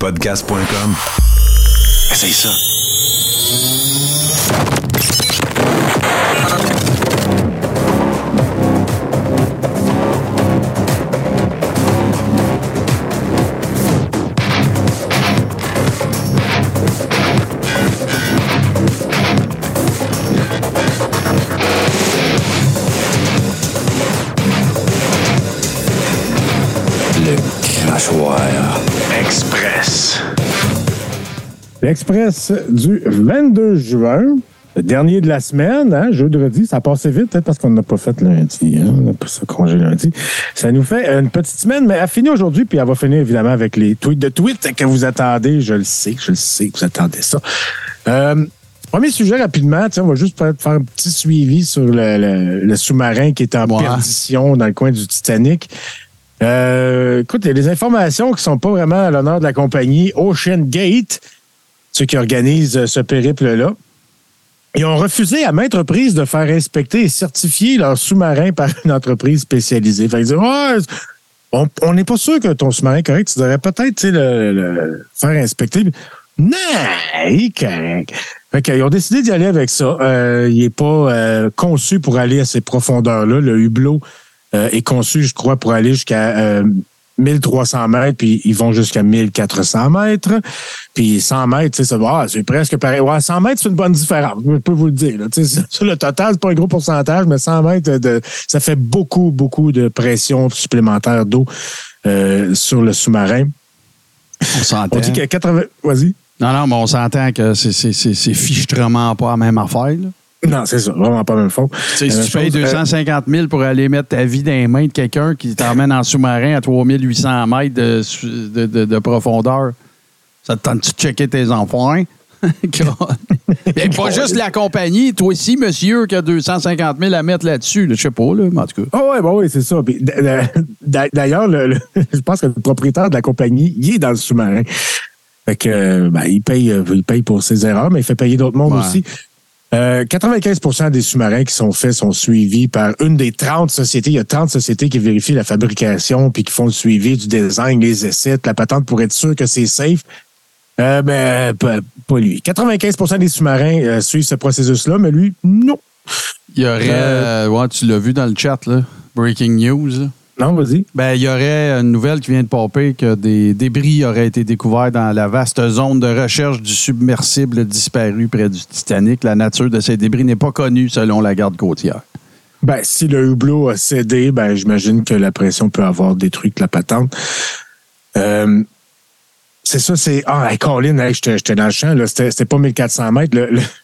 Podcast.com. Essaye ça. Express. L'Express du 22 juin, le dernier de la semaine, hein, jeudi, ça a passé vite, peut-être parce qu'on n'a pas fait lundi, hein, on n'a pas ça congé lundi. Ça nous fait une petite semaine, mais elle finit aujourd'hui, puis elle va finir évidemment avec les tweets de tweets que vous attendez. Je le sais que vous attendez ça. Premier sujet rapidement, on va juste faire un petit suivi sur le sous-marin qui est en perdition dans le coin du Titanic. Écoute, il y a des informations qui sont pas vraiment à l'honneur de la compagnie Ocean Gate, ceux qui organisent ce périple-là. Ils ont refusé à maintes reprises de faire inspecter et certifier leur sous-marin par une entreprise spécialisée. Fait qu'ils disent, on n'est pas sûr que ton sous-marin est correct, tu devrais peut-être le faire inspecter. Non, il est correct. Fait qu'ils ont décidé d'y aller avec ça. Il n'est pas conçu pour aller à ces profondeurs-là. Le hublot est conçu, je crois, pour aller jusqu'à 1300 mètres, puis ils vont jusqu'à 1400 mètres. Puis 100 mètres, c'est presque pareil. Ouais, 100 mètres, c'est une bonne différence, je peux vous le dire. Là. Sur le total, c'est pas un gros pourcentage, mais 100 mètres, ça fait beaucoup, beaucoup de pression supplémentaire d'eau sur le sous-marin. On s'entend. On dit que 80... Vas-y. Non, mais on s'entend que c'est fichtrement pas la même affaire, là. Non, c'est ça. Vraiment pas la même chose. Si tu payes 250 000 pour aller mettre ta vie dans les mains de quelqu'un qui t'emmène en sous-marin à 3800 mètres de profondeur, ça te tente-tu de checker tes enfants? Et pas juste la compagnie, toi aussi, monsieur, qui a 250 000 à mettre là-dessus. Là, je sais pas, là, mais en tout cas. Oui, c'est ça. Puis, d'ailleurs, je pense que le propriétaire de la compagnie, il est dans le sous-marin. Fait que, il paye pour ses erreurs, mais il fait payer d'autres mondes aussi. 95% des sous-marins qui sont faits sont suivis par une des 30 sociétés. Il y a 30 sociétés qui vérifient la fabrication puis qui font le suivi du design, les essais, la patente pour être sûr que c'est safe. Pas lui. 95% des sous-marins suivent ce processus-là, mais lui, non. Il y aurait... tu l'as vu dans le chat, là. Breaking news, là. Non, vas-y. Il y aurait une nouvelle qui vient de popper que des débris auraient été découverts dans la vaste zone de recherche du submersible disparu près du Titanic. La nature de ces débris n'est pas connue selon la garde côtière. Si le hublot a cédé, j'imagine que la pression peut avoir détruit la patente. C'est ça, c'est... Colin, j'étais dans le champ, là, c'était pas 1400 mètres.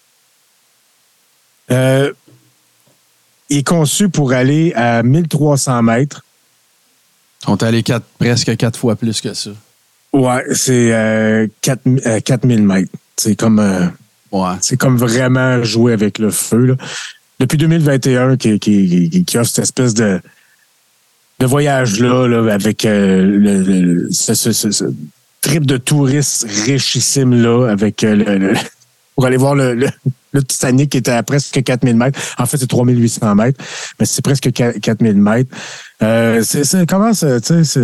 Il est conçu pour aller à 1300 mètres. Ils sont allés presque 4 fois plus que ça. Ouais, c'est 4000 mètres. C'est comme c'est comme vraiment jouer avec le feu. Là. Depuis 2021, qui offre cette espèce de voyage-là là, avec ce trip de touristes richissime-là, avec pour aller voir le Titanic qui était à presque 4000 mètres. En fait, c'est 3800 mètres, mais c'est presque 4000 mètres. Comment ça, tu sais,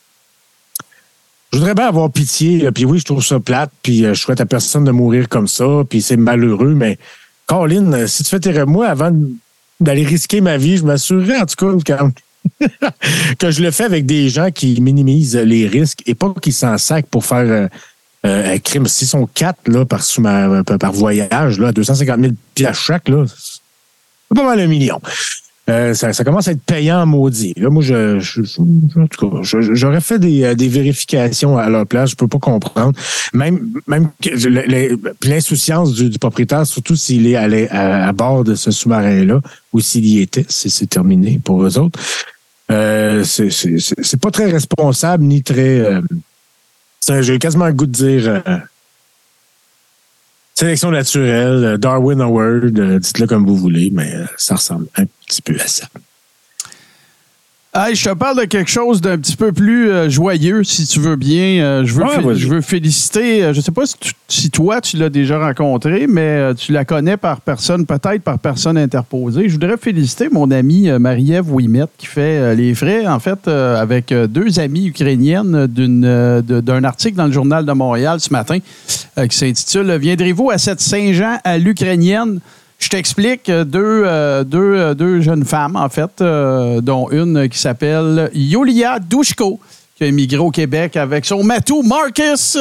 je voudrais bien avoir pitié, puis oui, je trouve ça plate, puis je souhaite à personne de mourir comme ça, puis c'est malheureux, mais Colin, si tu fais moi, avant d'aller risquer ma vie, je m'assurerais, en tout cas, que je le fais avec des gens qui minimisent les risques et pas qui s'en sacent pour faire un crime. S'ils sont 4 là, par voyage, là, 250 000 piastres chaque, là, c'est pas mal $1 million. Ça commence à être payant maudit. Là, moi, en tout cas, j'aurais fait des vérifications à leur place. Je peux pas comprendre. Même que l'insouciance du propriétaire, surtout s'il est allé à bord de ce sous-marin-là, ou s'il y était, c'est terminé pour eux autres. C'est pas très responsable, ni très... j'ai quasiment le goût de dire... sélection naturelle, Darwin Award, dites-le comme vous voulez, mais ça ressemble un petit peu à ça. Hey, je te parle de quelque chose d'un petit peu plus joyeux, si tu veux bien. Je veux féliciter, je ne sais pas si toi, tu l'as déjà rencontré, mais tu la connais peut-être par personne interposée. Je voudrais féliciter mon amie Marie-Ève Ouimet qui fait les frais, en fait, avec deux amies ukrainiennes d'un article dans le Journal de Montréal ce matin qui s'intitule « Viendrez-vous à cette Saint-Jean à l'Ukrainienne ?» Je t'explique, deux jeunes femmes, en fait, dont une qui s'appelle Yulia Dushko, qui a immigré au Québec avec son matou Marcus.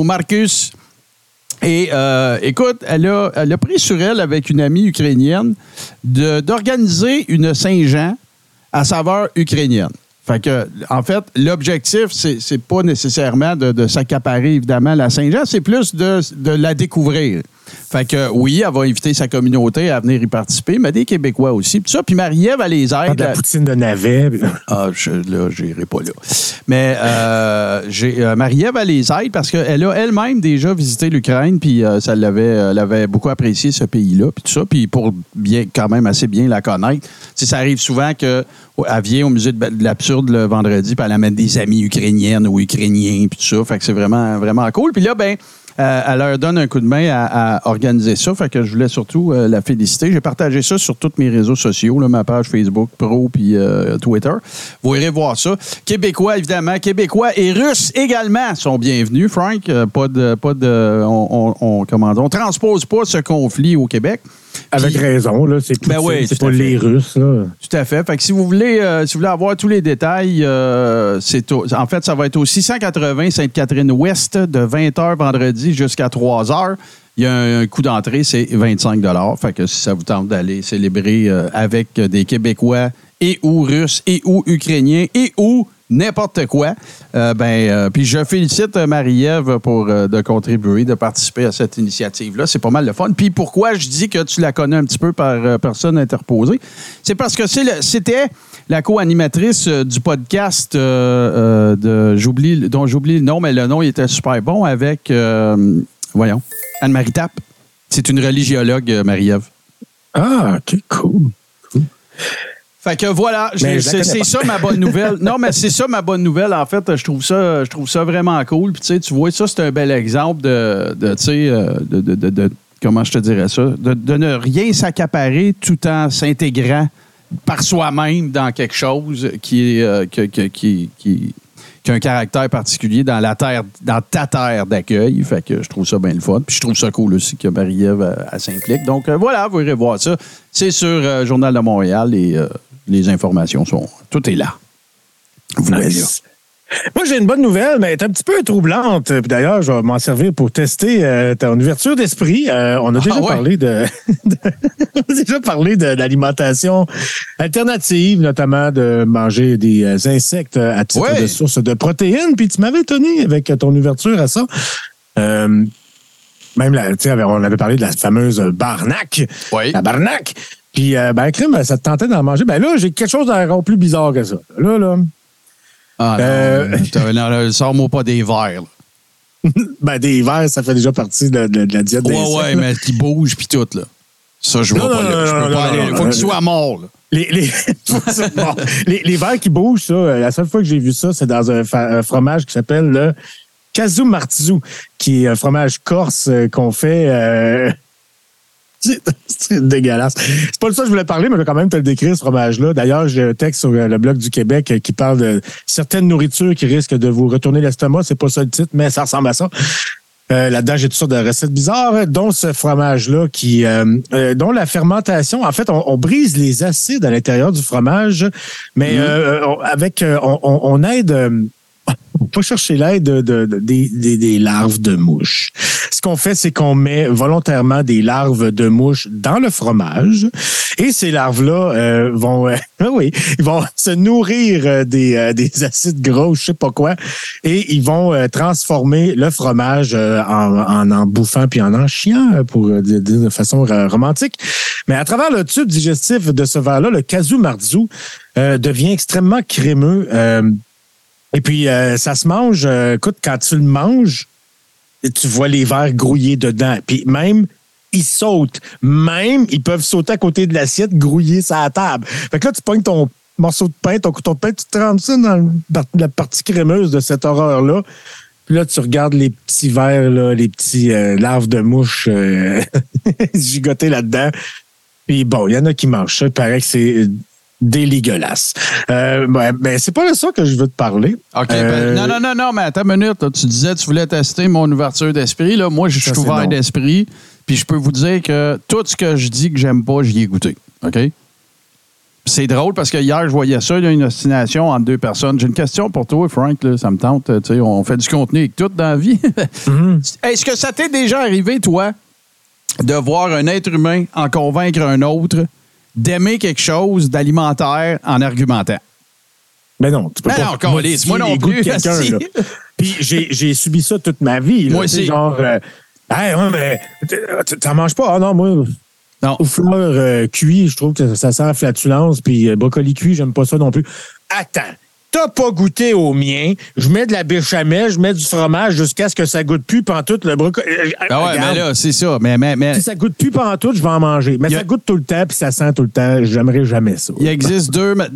Et écoute, elle a pris sur elle, avec une amie ukrainienne, d'organiser une Saint-Jean à saveur ukrainienne. Fait que, en fait, l'objectif, c'est pas nécessairement de s'accaparer, évidemment, la Saint-Jean, c'est plus de la découvrir. Fait que, oui, elle va inviter sa communauté à venir y participer, mais des Québécois aussi. Puis ça, puis Marie-Ève, elle les aide. De la poutine de navet. Ah, là, j'irai pas là. Mais Marie-Ève, elle les aide parce qu'elle a elle-même déjà visité l'Ukraine, puis elle avait beaucoup apprécié ce pays-là, puis tout ça. Puis pour quand même assez bien la connaître, ça arrive souvent qu'elle vient au musée de l'absurde le vendredi, puis elle amène des amis ukrainiennes ou ukrainiens, puis tout ça. Fait que c'est vraiment, vraiment cool. Puis là, elle leur donne un coup de main à organiser ça. Fait que je voulais surtout la féliciter. J'ai partagé ça sur tous mes réseaux sociaux, là, ma page Facebook Pro puis Twitter. Vous irez voir ça. Québécois, évidemment. Québécois et Russes également sont bienvenus, Frank. On transpose pas ce conflit au Québec. Avec raison, là. C'est pas les Russes, là. Tout à fait. Fait que si vous voulez avoir tous les détails, en fait, ça va être au 680 Sainte-Catherine-Ouest de 20h vendredi jusqu'à 3h. Il y a un coût d'entrée, c'est 25 $. Fait que si ça vous tente d'aller célébrer avec des Québécois et ou Russes et ou Ukrainiens et ou n'importe quoi, puis je félicite Marie-Ève de contribuer, de participer à cette initiative-là. C'est pas mal le fun. Puis pourquoi je dis que tu la connais un petit peu par personne interposée? C'est parce que c'était la co-animatrice du podcast dont j'oublie le nom, mais le nom il était super bon, avec, Anne-Marie Tappe. C'est une religiologue, Marie-Ève. Ah, OK, cool. Fait que voilà, c'est ça ma bonne nouvelle. Non, mais c'est ça ma bonne nouvelle. En fait, je trouve ça vraiment cool. Puis tu vois, ça, c'est un bel exemple de comment je te dirais ça, de ne rien s'accaparer tout en s'intégrant par soi-même dans quelque chose qui a un caractère particulier dans ta terre d'accueil. Fait que je trouve ça bien le fun. Puis je trouve ça cool aussi que Marie-Ève elle s'implique. Donc voilà, vous irez voir ça. C'est sur Journal de Montréal et les informations tout est là. Nice. Moi, j'ai une bonne nouvelle, mais elle est un petit peu troublante. Puis d'ailleurs, je vais m'en servir pour tester ton ouverture d'esprit. On a déjà parlé de l'alimentation alternative, notamment de manger des insectes à titre de source de protéines. Puis tu m'avais étonné avec ton ouverture à ça. Même, on avait parlé de la fameuse barnaque. Oui. La barnaque. Puis, crème, ça te tentait d'en manger. Ben là, j'ai quelque chose d'encore plus bizarre que ça. Là. Ah non, sors-moi pas des verres. Des verres, ça fait déjà partie de la diète des insectes. Ouais, mais qui bougent puis tout, là. Ça, je vois pas là. Je peux pas aller. Il faut qu'ils soient morts, là. Les verres qui bougent, ça, la seule fois que j'ai vu ça, c'est dans un fromage qui s'appelle le Casu Marzu, qui est un fromage corse qu'on fait... C'est dégueulasse. C'est pas de ça que je voulais parler, mais je vais quand même te le décrire, ce fromage-là. D'ailleurs, j'ai un texte sur le blog du Québec qui parle de certaines nourritures qui risquent de vous retourner l'estomac. C'est pas ça le titre, mais ça ressemble à ça. Là-dedans, j'ai toutes sortes de recettes bizarres, dont ce fromage-là, dont la fermentation, en fait, on brise les acides à l'intérieur du fromage, mais on aide... On peut chercher l'aide des larves de mouches. Ce qu'on fait, c'est qu'on met volontairement des larves de mouches dans le fromage et ces larves-là ils vont se nourrir des acides gras, je sais pas quoi, et ils vont transformer le fromage en bouffant puis en chiant, pour dire de façon romantique. Mais à travers le tube digestif de ce verre-là, le Casu Marzu devient extrêmement crémeux. Et puis, ça se mange, écoute, quand tu le manges, tu vois les vers grouillés dedans. Puis même, ils sautent. Même, ils peuvent sauter à côté de l'assiette, grouiller sur la table. Fait que là, tu pognes ton morceau de pain, ton couteau de pain, tu te rends ça dans la partie crémeuse de cette horreur-là. Puis là, tu regardes les petits vers, là, les petits larves de mouches gigoter là-dedans. Puis bon, il y en a qui mangent ça. Il paraît que c'est dégueulasse. Ben, c'est pas de ça que je veux te parler. OK. Non, mais attends une minute. Là. Tu disais que tu voulais tester mon ouverture d'esprit. Là. Moi, je suis ouvert d'esprit. Puis je peux vous dire que tout ce que je dis que j'aime pas, j'y ai goûté. OK? C'est drôle parce que hier, je voyais ça, il y a une ostination entre deux personnes. J'ai une question pour toi, Frank. Là, ça me tente. On fait du contenu avec tout dans la vie. Est-ce que ça t'est déjà arrivé, toi, de voir un être humain en convaincre un autre d'aimer quelque chose d'alimentaire en argumentant? Mais non, tu peux pas. Moi non plus. Puis j'ai subi ça toute ma vie. Là, moi aussi. Genre, hey, ouais, mais t'en manges pas? Ah non, moi... Non. Au fleur cuit, je trouve que ça sent la flatulence. Puis brocoli cuit, j'aime pas ça non plus. Attends, t'as pas goûté au mien. Je mets de la béchamel, je mets du fromage jusqu'à ce que ça goûte plus pantoute le brocoli. Ben ouais, mais là, c'est ça. Mais... Si ça goûte plus pantoute, je vais en manger. Mais ça goûte tout le temps, puis ça sent tout le temps. J'aimerais jamais ça. Il existe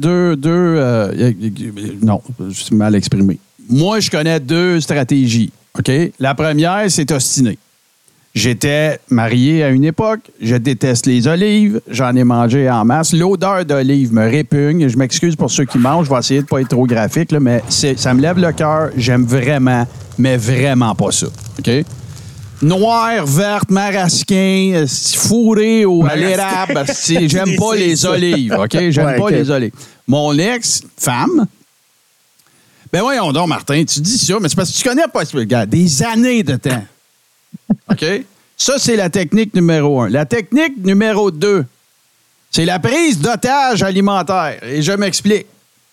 non, je suis mal exprimé. Moi, je connais deux stratégies. OK? La première, c'est ostiner. J'étais marié à une époque, je déteste les olives, j'en ai mangé en masse. L'odeur d'olive me répugne. Je m'excuse pour ceux qui mangent, je vais essayer de ne pas être trop graphique, là, mais ça me lève le cœur. J'aime vraiment, mais vraiment pas ça. OK? Noire, verte, marasquin, fourré à l'érable. J'aime pas les olives. OK? J'aime pas les olives. Mon ex-femme, ben voyons donc, Martin, tu dis ça, mais c'est parce que tu connais pas ce gars. Des années de temps. OK? Ça, c'est la technique numéro 1. La technique numéro 2, c'est la prise d'otage alimentaire. Et je m'explique.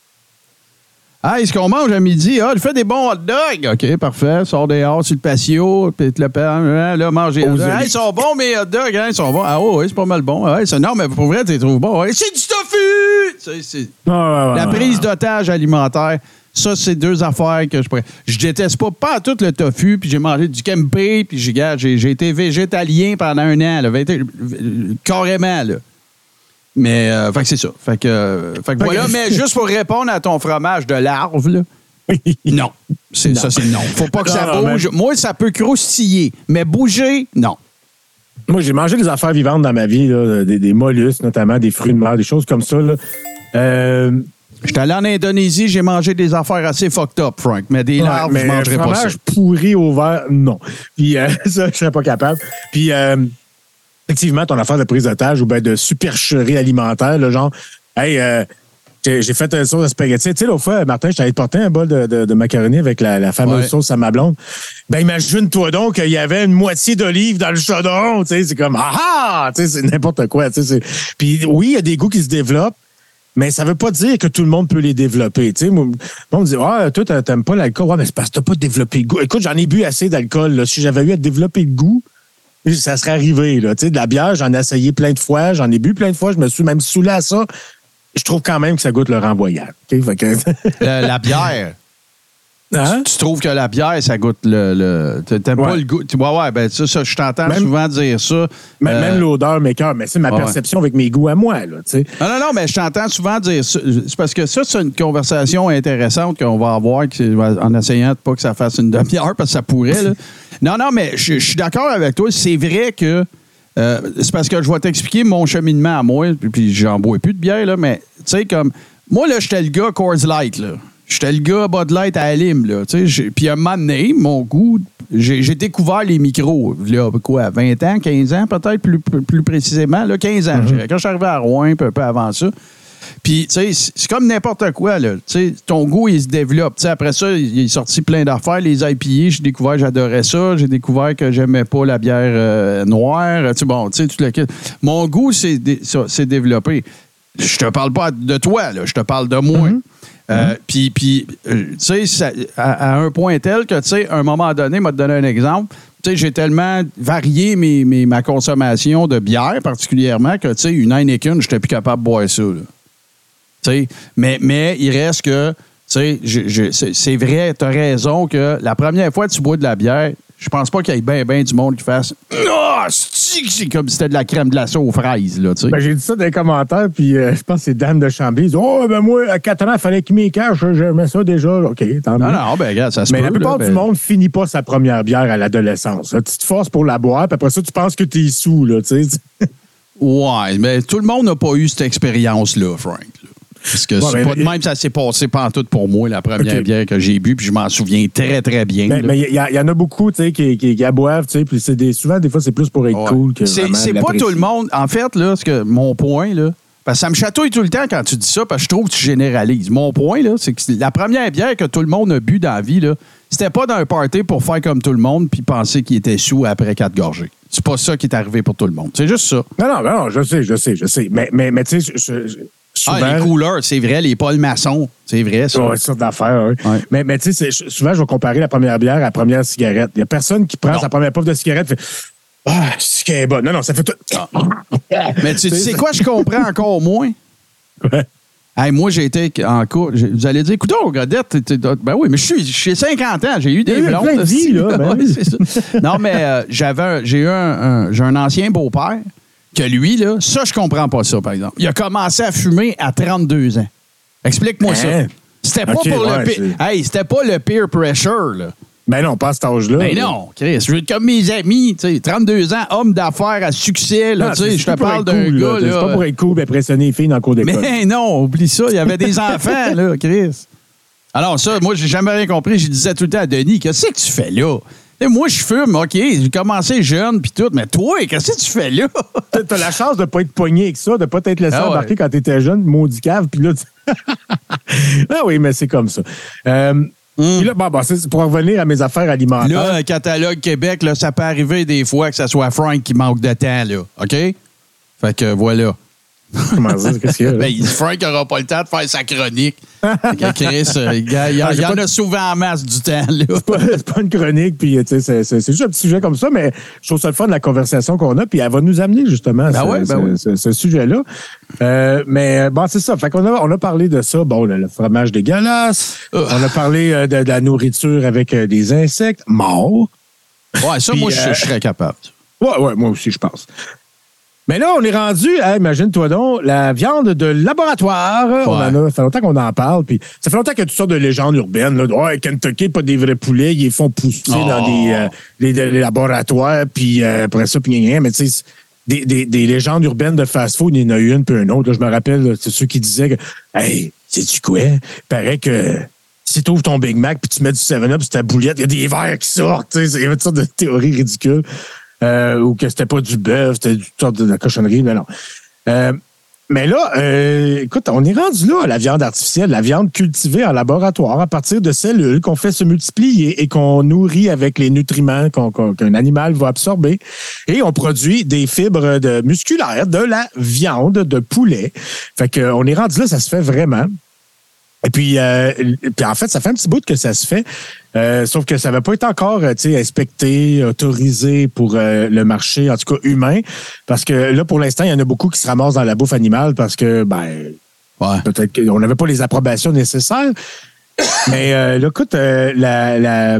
Ah, est-ce qu'on mange à midi? Ah, je fais des bons hot dogs. OK, parfait. Sors dehors sur le patio, puis le pain, là, mange des hot dogs. Ils sont bons, mes hot dogs, hein? Ils sont bons. Ah, oui, c'est pas mal bon. Ouais, non, mais pour vrai, tu les trouves bons. Ouais, c'est du tofu! C'est la prise d'otage alimentaire. Ça, c'est deux affaires que je pourrais. Je déteste pas tout le tofu, puis j'ai mangé du tempeh, puis j'ai été végétalien pendant 1 an, là, carrément, là. Mais, fait que c'est ça. Fait que voilà, mais juste pour répondre à ton fromage de larve, là, non. Ça, c'est non. Faut pas que ça bouge. Mais... Moi, ça peut croustiller, mais bouger, non. Moi, j'ai mangé des affaires vivantes dans ma vie, là, des mollusques, notamment, des fruits de mer, des choses comme ça, là. J'étais allé en Indonésie, j'ai mangé des affaires assez fucked up, Frank, mais des larves, je mangerais pas ça. Fromage pourri au verre, non. Puis ça, je serais pas capable. Puis effectivement, ton affaire de prise d'otage ou bien de supercherie alimentaire, là, genre, hey, j'ai fait une sauce à spaghetti. Tu sais, l'autre fois, Martin, je t'avais porté un bol de macaroni avec la fameuse sauce à ma blonde. Ben, imagine-toi donc qu'il y avait une moitié d'olive dans le chaudron. Tu sais, c'est comme, tu sais, c'est n'importe quoi. Tu sais, puis oui, il y a des goûts qui se développent. Mais ça veut pas dire que tout le monde peut les développer. Tu sais, on me dit, toi, t'aimes pas l'alcool. Ouais, mais c'est parce que t'as pas développé le goût. Écoute, j'en ai bu assez d'alcool. Là. Si j'avais eu à développer le goût, ça serait arrivé. Là. Tu sais, de la bière, j'en ai essayé plein de fois. J'en ai bu plein de fois. Je me suis même saoulé à ça. Je trouve quand même que ça goûte le renvoyable. Okay? Fait que... la bière. Hein? Tu trouves que la bière, ça goûte le t'aimes pas le goût. Ouais, ben ça, je t'entends souvent dire ça. Même l'odeur m'écoeure, mais c'est ma perception avec mes goûts à moi. Là, non, mais je t'entends souvent dire ça. C'est parce que ça, c'est une conversation intéressante qu'on va avoir en essayant de pas que ça fasse une demi-heure, parce que ça pourrait. Là. Non, mais je suis d'accord avec toi. C'est vrai que c'est parce que je vais t'expliquer mon cheminement à moi, puis j'en bois plus de bière, là, mais tu sais, comme moi, là, j'étais le gars Coors Light, là. J'étais le gars Bud Light à Alim, là. Puis à un moment donné, mon goût, j'ai découvert les micros. Là, quoi, 20 ans, 15 ans peut-être, plus précisément. Là, 15 ans, je dirais. Quand je suis arrivé à Rouen, un peu avant ça. Puis, tu sais, c'est comme n'importe quoi, là. Tu sais, ton goût, il se développe. Tu sais, après ça, il est sorti plein d'affaires. Les IPA, j'ai découvert, j'adorais ça. J'ai découvert que j'aimais pas la bière noire. Tu sais, bon, tu sais, tout le kit. Mon goût s'est développé. Je te parle pas de toi, là. Je te parle de moi. Puis tu sais, à un point tel que, tu sais, à un moment donné, je vais te donner un exemple. Tu sais, j'ai tellement varié ma consommation de bière, particulièrement, que, tu sais, une Heineken, je n'étais plus capable de boire ça, là. Tu sais, mais il reste que, tu sais, c'est vrai, tu as raison que la première fois que tu bois de la bière, je pense pas qu'il y ait bien du monde qui fasse « c'est comme si c'était de la crème glacée aux fraises, là, tu sais. » Ben, j'ai dit ça dans les commentaires, puis je pense que c'est Dan de Chambly. Il dit, oh, ben moi, à 4 ans, il fallait qu'il m'y cache. J'aimais ça déjà. OK, tant mieux. Non, ben, regarde, ça se peut. Mais la plupart du monde finit pas sa première bière à l'adolescence. Tu te forces pour la boire, puis après ça, tu penses que t'es sous, là, tu sais. Ouais, mais tout le monde n'a pas eu cette expérience-là, Frank. Là. Parce que c'est pas de même, ça s'est passé pantoute pour moi, la première bière que j'ai bu, puis je m'en souviens très, très bien. Mais il y en a beaucoup, tu sais, qui boivent, tu sais, puis souvent, des fois, c'est plus pour être cool que vraiment c'est pas tout le monde. En fait, là, mon point, là, parce que ça me chatouille tout le temps quand tu dis ça, parce que je trouve que tu généralises. Mon point, là, c'est que la première bière que tout le monde a bu dans la vie, là, c'était pas dans un party pour faire comme tout le monde puis penser qu'il était sous après 4 gorgées. C'est pas ça qui est arrivé pour tout le monde. C'est juste ça. Non, je sais. Mais tu sais, souvent, les couleurs, c'est vrai, les Paul Masson, c'est vrai, ça. Ouais, sorte d'affaires, oui. Ouais. Mais tu sais, souvent, je vais comparer la première bière à la première cigarette. Il n'y a personne qui prend sa première puff de cigarette et fait c'est qu'elle est bonne. Non, ça fait tout. Mais tu sais quoi, je comprends encore moins? Ouais. Hey, moi, j'ai été en cours. Vous allez dire, écoute, Godette, ben oui, mais j'ai 50 ans, j'ai eu des blondes. Plein de vie, là. Ben oui, c'est ça. Non, mais j'ai eu un ancien beau-père que lui, là, ça, je comprends pas ça, par exemple. Il a commencé à fumer à 32 ans. Explique-moi ça. C'était pas pour c'était pas le peer pressure, là. Ben non, pas à cet âge-là. Ben non, Chris. Je veux être comme mes amis, tu sais, 32 ans, homme d'affaires à succès, là, tu sais, je te parle d'un cool, gars, là. C'est pas pour être cool d'impressionner les filles dans le cours d'école. Mais non, oublie ça, il y avait des enfants, là, Chris. Alors ça, moi, j'ai jamais rien compris. Je disais tout le temps à Denis, qu'est-ce que tu fais là? Et moi, je fume, OK, j'ai commencé jeune, puis tout, mais toi, qu'est-ce que tu fais là? T'as la chance de pas être pogné avec ça, de pas t'être laissé embarquer quand t'étais jeune, maudit cave, puis là, ah oui, mais c'est comme ça. Puis là, c'est pour revenir à mes affaires alimentaires. Là, Catalogue Québec, là, ça peut arriver des fois que ça soit Frank qui manque de temps, là. OK? Fait que voilà. Comment dire? Qu'est-ce qu'il y a? Ben, Frank n'aura pas le temps de faire sa chronique. Chris, il y en a souvent en masse du temps, là. C'est pas une chronique, puis c'est juste un petit sujet comme ça, mais je trouve ça le fun de la conversation qu'on a, puis elle va nous amener justement ce sujet-là. Mais bon, c'est ça. Fait qu'on a parlé de ça. Bon, le fromage dégueulasse. On a parlé de la nourriture avec des insectes morts. Ouais, ça, puis, moi, je serais capable. Ouais, moi aussi, je pense. Mais là, on est rendu à, imagine-toi donc, la viande de laboratoire. Ouais. Ça fait longtemps qu'on en parle. Puis ça fait longtemps qu'il y a toutes sortes de légendes urbaines. Là. Ouais, Kentucky, pas des vrais poulets. Ils les font pousser dans des laboratoires. Puis après ça, puis rien. Mais tu sais, des légendes urbaines de fast-food, il y en a une puis une autre. Là, je me rappelle, c'est ceux qui disaient que, hey, sais-tu quoi? Il paraît que si tu ouvres ton Big Mac puis tu mets du 7-Up sur ta boulette, il y a des verres qui sortent. Il y a toutes sortes de théories ridicules. Ou que c'était pas du bœuf, c'était du sorte de la cochonnerie, mais non. Mais là, écoute, on est rendu là à la viande artificielle, la viande cultivée en laboratoire à partir de cellules qu'on fait se multiplier et qu'on nourrit avec les nutriments qu'un animal va absorber. Et on produit des fibres musculaires de la viande de poulet. Fait qu'on est rendu là, ça se fait vraiment. Et puis en fait, ça fait un petit bout que ça se fait. Sauf que ça n'avait pas été encore inspecté, autorisé pour le marché, en tout cas humain. Parce que là, pour l'instant, il y en a beaucoup qui se ramassent dans la bouffe animale parce que, peut-être qu'on n'avait pas les approbations nécessaires. Mais là, écoute, la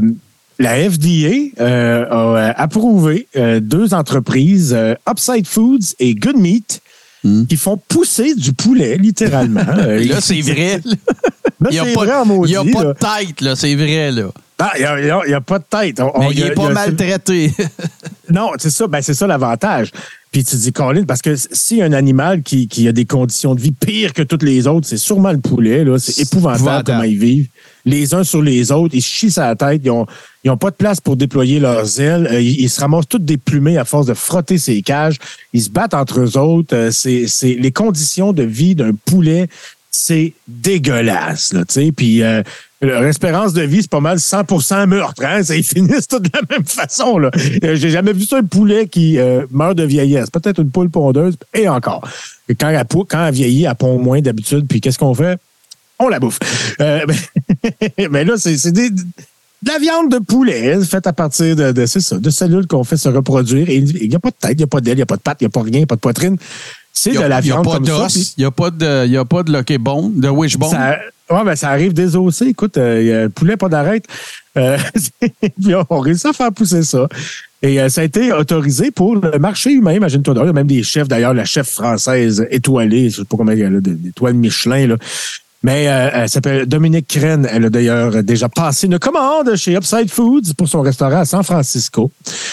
FDA a approuvé 2 entreprises, Upside Foods et Good Meat, qui font pousser du poulet, littéralement. Là, c'est vrai. Là, c'est vrai en maudit. Il n'y a pas de tête, là. C'est vrai, là. Ah, il n'y a pas de tête. Mais il n'est pas maltraité. Non, c'est ça. Ben, c'est ça l'avantage. Puis tu dis, Colin, parce que si un animal qui a des conditions de vie pires que toutes les autres, c'est sûrement le poulet. Là. C'est épouvantable comment ils vivent. Les uns sur les autres, ils chient sur la tête. Ils n'ont pas de place pour déployer leurs ailes. Ils se ramassent tous déplumés à force de frotter ces cages. Ils se battent entre eux autres. C'est les conditions de vie d'un poulet, c'est dégueulasse. Là, puis leur espérance de vie, c'est pas mal 100% meurtre. Hein? Ils finissent tous de la même façon. Là. J'ai jamais vu ça, un poulet qui meurt de vieillesse. Peut-être une poule pondeuse, et encore. Et quand elle vieillit, elle pond moins d'habitude. Puis qu'est-ce qu'on fait? On la bouffe. Mais là, c'est de la viande de poulet faite à partir de cellules qu'on fait se reproduire. Et il n'y a pas de tête, il n'y a pas d'aile, il n'y a pas de patte, il n'y a pas rien, pas de poitrine. C'est de la viande comme ça. Il n'y a pas de Lucky Bone, de Wishbone. Ça arrive désossé. Écoute, le poulet, pas d'arrêt. Puis on réussit à faire pousser ça. Et ça a été autorisé pour le marché humain, imagine-toi. Il y a même des chefs, d'ailleurs, la chef française étoilée, je ne sais pas combien il y a là, des étoiles Michelin, là. Mais elle s'appelle Dominique Crène. Elle a d'ailleurs déjà passé une commande chez Upside Foods pour son restaurant à San Francisco.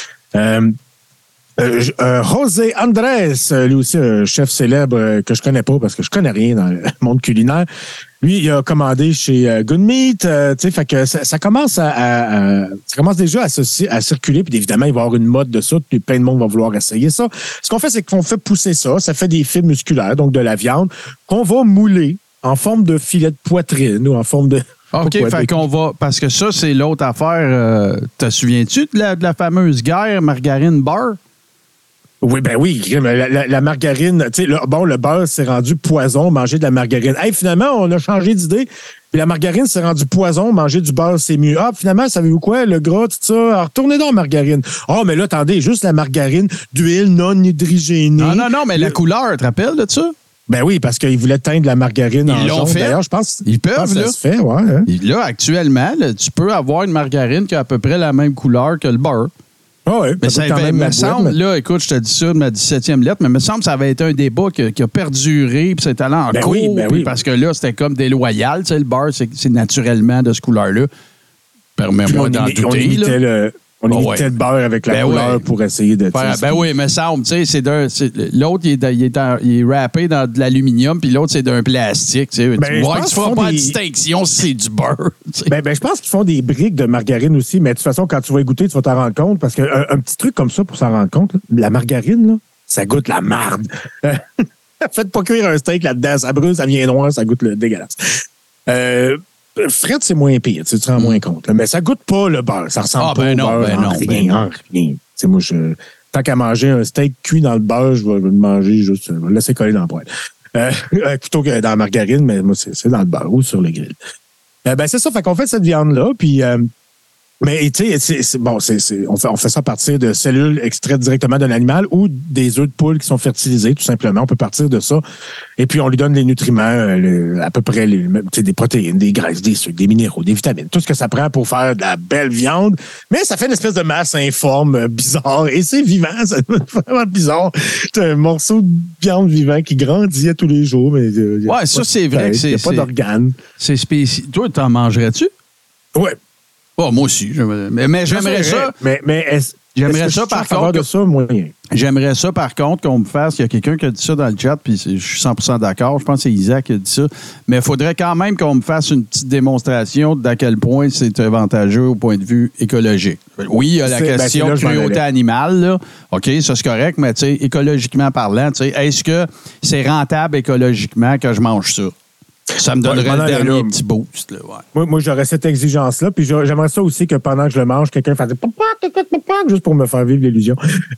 José Andrés, lui aussi un chef célèbre que je connais pas parce que je connais rien dans le monde culinaire. Lui, il a commandé chez Good Meat, fait que ça commence ça commence déjà à circuler, puis évidemment, il va y avoir une mode de ça, puis plein de monde va vouloir essayer ça. Ce qu'on fait, c'est qu'on fait pousser ça fait des fibres musculaires, donc de la viande, qu'on va mouler en forme de filet de poitrine ou en forme de... OK, fait qu'on va... Parce que ça, c'est l'autre affaire. Te souviens-tu de la fameuse guerre margarine beurre? Oui, ben oui. La margarine, tu sais, le beurre s'est rendu poison, manger de la margarine. Hey, finalement, on a changé d'idée. Puis la margarine s'est rendue poison, manger du beurre, c'est mieux. Ah, finalement, savez-vous quoi? Le gras, tout ça. Alors, retournez donc en margarine. Oh, mais là, attendez, juste la margarine d'huile non hydrogénée. Non, mais la couleur, tu te rappelles de ça? Ben oui, parce qu'ils voulaient teindre la margarine en jaune. Fait. D'ailleurs, je pense ils peuvent, là. Ça se fait, ouais. Hein? Là, actuellement, là, tu peux avoir une margarine qui a à peu près la même couleur que le beurre. Oh oui, mais ça me semble, là, écoute, je te dis ça de ma 17e lettre, mais il me semble que ça avait été un débat qui a perduré, puis c'est allé en cours, oui. Parce que là, c'était comme déloyal. Tu sais, le beurre, c'est naturellement de ce couleur-là. Permets-moi d'en douter. On imitait le beurre avec la couleur pour essayer de... oui, mais ça, tu sais, l'autre, il est râpé dans de l'aluminium, puis l'autre, c'est d'un plastique. Tu vois qu'ils ne font pas de distinction si c'est du beurre. Je pense qu'ils font des briques de margarine aussi, mais de toute façon, quand tu vas y goûter, tu vas t'en rendre compte, parce qu'un petit truc comme ça, pour s'en rendre compte, là, la margarine, là, ça goûte la marde. Faites pas cuire un steak là-dedans, ça brûle, ça vient noir, ça goûte le dégueulasse. Fred, c'est moins pire, tu te rends moins compte. Mais ça goûte pas le beurre. Ça ressemble pas au beurre. Rien. Moi, tant qu'à manger un steak cuit dans le beurre, je vais le manger juste, je vais le laisser coller dans le poêle. Plutôt que dans la margarine, mais moi, c'est dans le beurre ou sur le grill. C'est ça, fait qu'on fait cette viande-là, puis... mais tu sais, on fait ça à partir de cellules extraites directement d'un animal ou des œufs de poule qui sont fertilisés, tout simplement. On peut partir de ça. Et puis, on lui donne les nutriments, à peu près des protéines, des graisses, des sucres, des minéraux, des vitamines, tout ce que ça prend pour faire de la belle viande. Mais ça fait une espèce de masse informe, bizarre. Et c'est vivant, c'est vraiment bizarre. C'est un morceau de viande vivant qui grandit à tous les jours. Mais, ça, c'est vrai que c'est... Il n'y a pas d'organes. C'est spécial. Toi, t'en mangerais-tu? Oui. Oh, moi aussi. Mais j'aimerais ça. J'aimerais ça, par contre. J'aimerais ça, par contre, qu'on me fasse. Il y a quelqu'un qui a dit ça dans le chat, puis je suis 100% d'accord. Je pense que c'est Isaac qui a dit ça. Mais il faudrait quand même qu'on me fasse une petite démonstration d'à quel point c'est avantageux au point de vue écologique. Oui, il y a la question de cruauté animale, là. OK, ça c'est correct, mais tu sais, écologiquement parlant, tu sais, est-ce que c'est rentable écologiquement que je mange ça? Ça me donnerait le dernier petit boost. Là, Moi, j'aurais cette exigence-là. Puis j'aimerais ça aussi que pendant que je le mange, quelqu'un fasse juste pour me faire vivre l'illusion.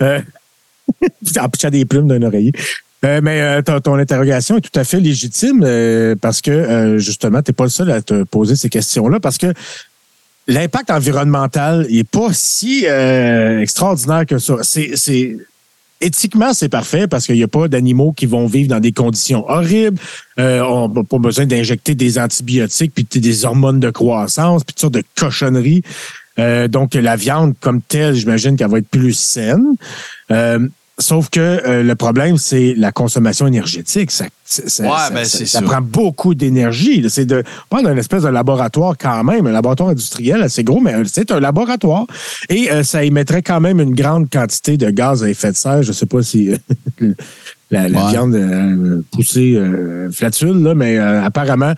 En pitchant des plumes d'un oreiller. Mais ton interrogation est tout à fait légitime parce que, justement, tu n'es pas le seul à te poser ces questions-là parce que l'impact environnemental n'est pas si extraordinaire que ça. Éthiquement, c'est parfait parce qu'il n'y a pas d'animaux qui vont vivre dans des conditions horribles. On n'a pas besoin d'injecter des antibiotiques puis des hormones de croissance puis toutes sortes de cochonneries. Donc, la viande comme telle, j'imagine qu'elle va être plus saine. Sauf que le problème, c'est la consommation énergétique. Ça prend beaucoup d'énergie. On parle d'un espèce de laboratoire quand même, un laboratoire industriel assez gros, mais c'est un laboratoire. Et ça émettrait quand même une grande quantité de gaz à effet de serre. Je ne sais pas si la viande poussée flatule, là, mais apparemment...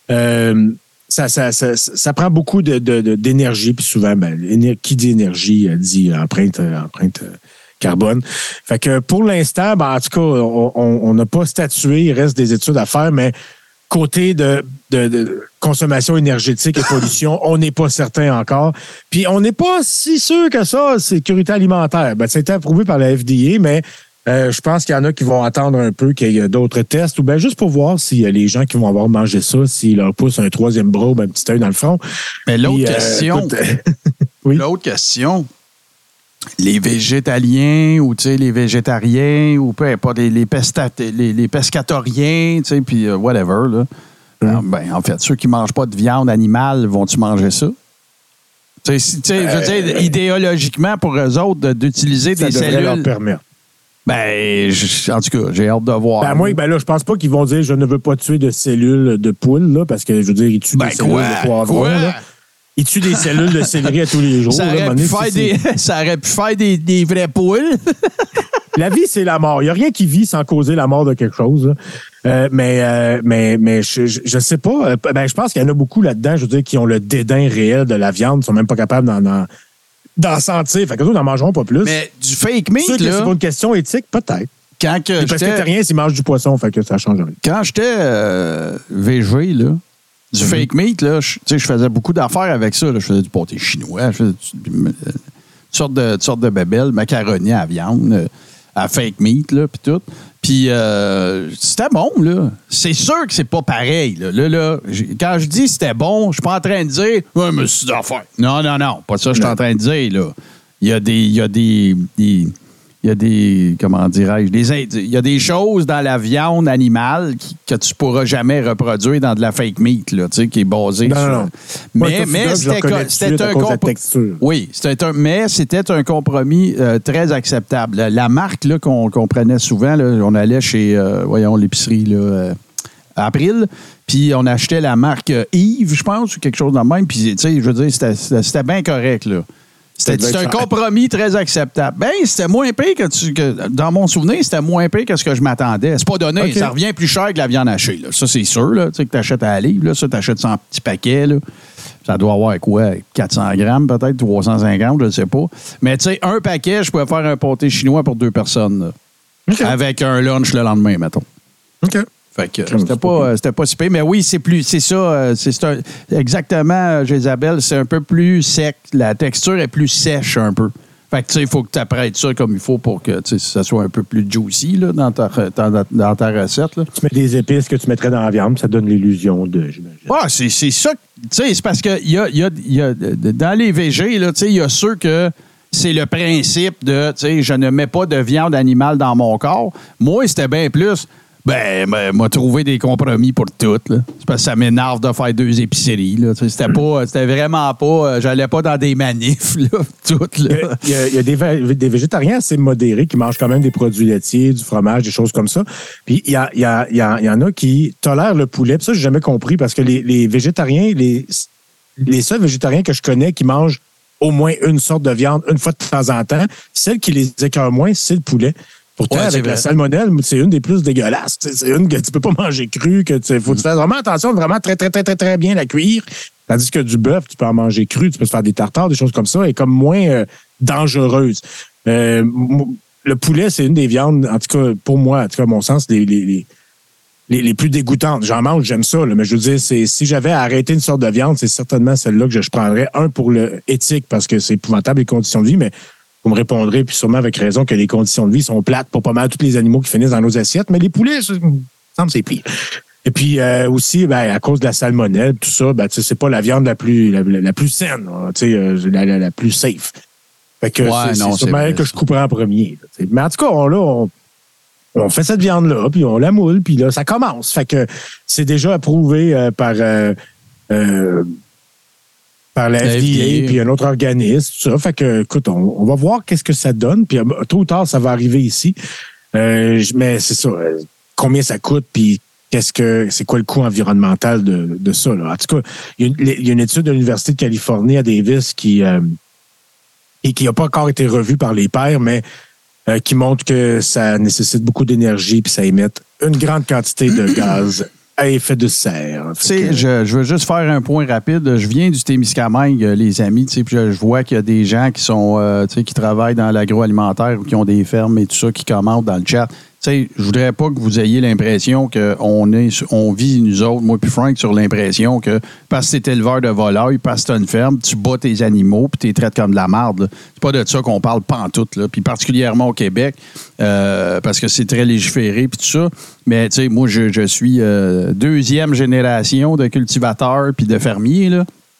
Ça prend beaucoup d'énergie, puis souvent, qui dit énergie dit empreinte carbone. Fait que pour l'instant, en tout cas, on n'a pas statué, il reste des études à faire, mais côté de consommation énergétique et pollution, on n'est pas certain encore. Puis on n'est pas si sûr que ça, sécurité alimentaire. Ça a été approuvé par la FDA, mais je pense qu'il y en a qui vont attendre un peu qu'il y ait d'autres tests ou juste pour voir si les gens qui vont avoir mangé ça, s'ils leur poussent un troisième bras ou un petit œil dans le front. Mais l'autre question, oui? L'autre question, les végétaliens ou les végétariens ou peu importe, les pescatoriens, puis whatever. Là. En fait, ceux qui ne mangent pas de viande animale, vont-tu manger ça? Je veux dire, idéologiquement, pour eux autres, d'utiliser des cellules... Ça devrait leur permettre. En tout cas, j'ai hâte de voir. Moi, là, je pense pas qu'ils vont dire « je ne veux pas tuer de cellules de poule », là, parce que, je veux dire, ils tuent des cellules de poivron. Là. Ils tuent des cellules de céleri à tous les jours. Ça aurait pu faire des vraies poules. La vie, c'est la mort. Il n'y a rien qui vit sans causer la mort de quelque chose. Mais je sais pas. Je pense qu'il y en a beaucoup là-dedans, je veux dire, qui ont le dédain réel de la viande, ne sont même pas capables d'en sentir. Fait que nous, n'en mangeront pas plus. Mais du fake meat, là... C'est pas une question éthique, peut-être. Les pescatariens, s'ils mangent du poisson, fait que ça change rien. Quand j'étais végé, là, du fake meat, là, je faisais beaucoup d'affaires avec ça. Là. Je faisais du pâté chinois, je faisais toutes sortes de bébelles, macaroni à viande, à fake meat, là, puis tout. Puis c'était bon, là. C'est sûr que c'est pas pareil, là. Quand je dis c'était bon, je suis pas en train de dire « Ouais, mais c'est d'affaires. » Non, pas ça que je suis en train de dire, là. Il y a des comment dirais-je, il y a des choses dans la viande animale que tu pourras jamais reproduire dans de la fake meat, là, tu sais, qui est basée sur... Non. Mais c'était un compromis. Oui, mais c'était un compromis très acceptable. La marque là, qu'on prenait souvent, là, on allait chez, l'épicerie, là, April, puis on achetait la marque Yves, je pense, ou quelque chose de même, puis, tu sais, je veux dire, c'était bien correct, là. C'était un compromis très acceptable. C'était moins pire que dans mon souvenir, c'était moins pire que ce que je m'attendais. C'est pas donné. Okay. Ça revient plus cher que la viande hachée. Là. Ça, c'est sûr. Là, que tu achètes à la livre. Là, ça, tu achètes 100 petits paquets. Là. Ça doit avoir quoi? 400 grammes, peut-être, 350, je ne sais pas. Mais tu sais, un paquet, je pouvais faire un pâté chinois pour 2 personnes. Là, okay. Avec un lunch le lendemain, mettons. OK. Fait que c'était pas si pire. Mais oui, c'est ça. Exactement, Jézabel, c'est un peu plus sec. La texture est plus sèche un peu. Fait que, tu sais, il faut que tu apprêtes ça comme il faut pour que ça soit un peu plus juicy là, dans ta recette. Là. Tu mets des épices que tu mettrais dans la viande, ça donne l'illusion de, j'imagine. Ah, c'est ça. Tu sais, c'est parce que y a, dans les végés, là, tu sais, il y a ceux que c'est le principe de, tu sais, je ne mets pas de viande animale dans mon corps. Moi, c'était bien plus... m'a trouvé des compromis pour tout. Là. C'est parce que ça m'énerve de faire 2 épiceries. Là. C'était vraiment pas... j'allais pas dans des manifs, là, toutes. Là. Il y a des végétariens assez modérés qui mangent quand même des produits laitiers, du fromage, des choses comme ça. Puis il y en a qui tolèrent le poulet. Puis ça, j'ai jamais compris parce que les végétariens, les seuls végétariens que je connais qui mangent au moins une sorte de viande une fois de temps en temps, celle qui les écœure moins, c'est le poulet. Pourtant, avec la salmonelle, c'est une des plus dégueulasses. C'est une que tu peux pas manger crue, que faut que tu fasses vraiment attention de vraiment très, très, très, très, très bien la cuire. Tandis que du bœuf, tu peux en manger cru, tu peux te faire des tartares, des choses comme ça, et comme moins dangereuse. Le poulet, c'est une des viandes, en tout cas, pour moi, en tout cas, à mon sens, les plus dégoûtantes. J'en mange, j'aime ça, là, mais je veux dire, si j'avais à arrêter une sorte de viande, c'est certainement celle-là que je prendrais. Un, pour le éthique, parce que c'est épouvantable les conditions de vie, mais vous me répondrez, puis sûrement avec raison, que les conditions de vie sont plates pour pas mal tous les animaux qui finissent dans nos assiettes, mais les poulets, ça me semble c'est pire. Et puis aussi, à cause de la salmonelle, tout ça, c'est pas la viande la plus saine, la plus safe. Fait que c'est sûrement elle que je couperais en premier. Là, mais en tout cas, on fait cette viande-là, puis on la moule, puis là, ça commence. Fait que c'est déjà approuvé par la FDA, puis un autre organisme, tout ça. Fait que, écoute, on va voir qu'est-ce que ça donne, puis tôt ou tard, ça va arriver ici. Mais c'est ça, combien ça coûte, puis c'est quoi le coût environnemental de ça, là. En tout cas, il y a une étude de l'Université de Californie à Davis qui n'a pas encore été revue par les pairs, mais qui montre que ça nécessite beaucoup d'énergie, puis ça émet une grande quantité de gaz à effet de serre. Tu sais, je veux juste faire un point rapide. Je viens du Témiscamingue, les amis, tu sais, puis je vois qu'il y a des gens qui sont, qui travaillent dans l'agroalimentaire ou qui ont des fermes et tout ça, qui commentent dans le chat. Tu sais, je voudrais pas que vous ayez l'impression qu'on vit, nous autres, moi puis Frank, sur l'impression que parce que t'es éleveur de volailles, parce que t'as une ferme, tu bats tes animaux puis t'es traites comme de la marde. Là. C'est pas de ça qu'on parle pantoute, là. Puis particulièrement au Québec, parce que c'est très légiféré puis tout ça. Mais tu sais, moi, je suis 2e génération de cultivateurs puis de fermiers, là.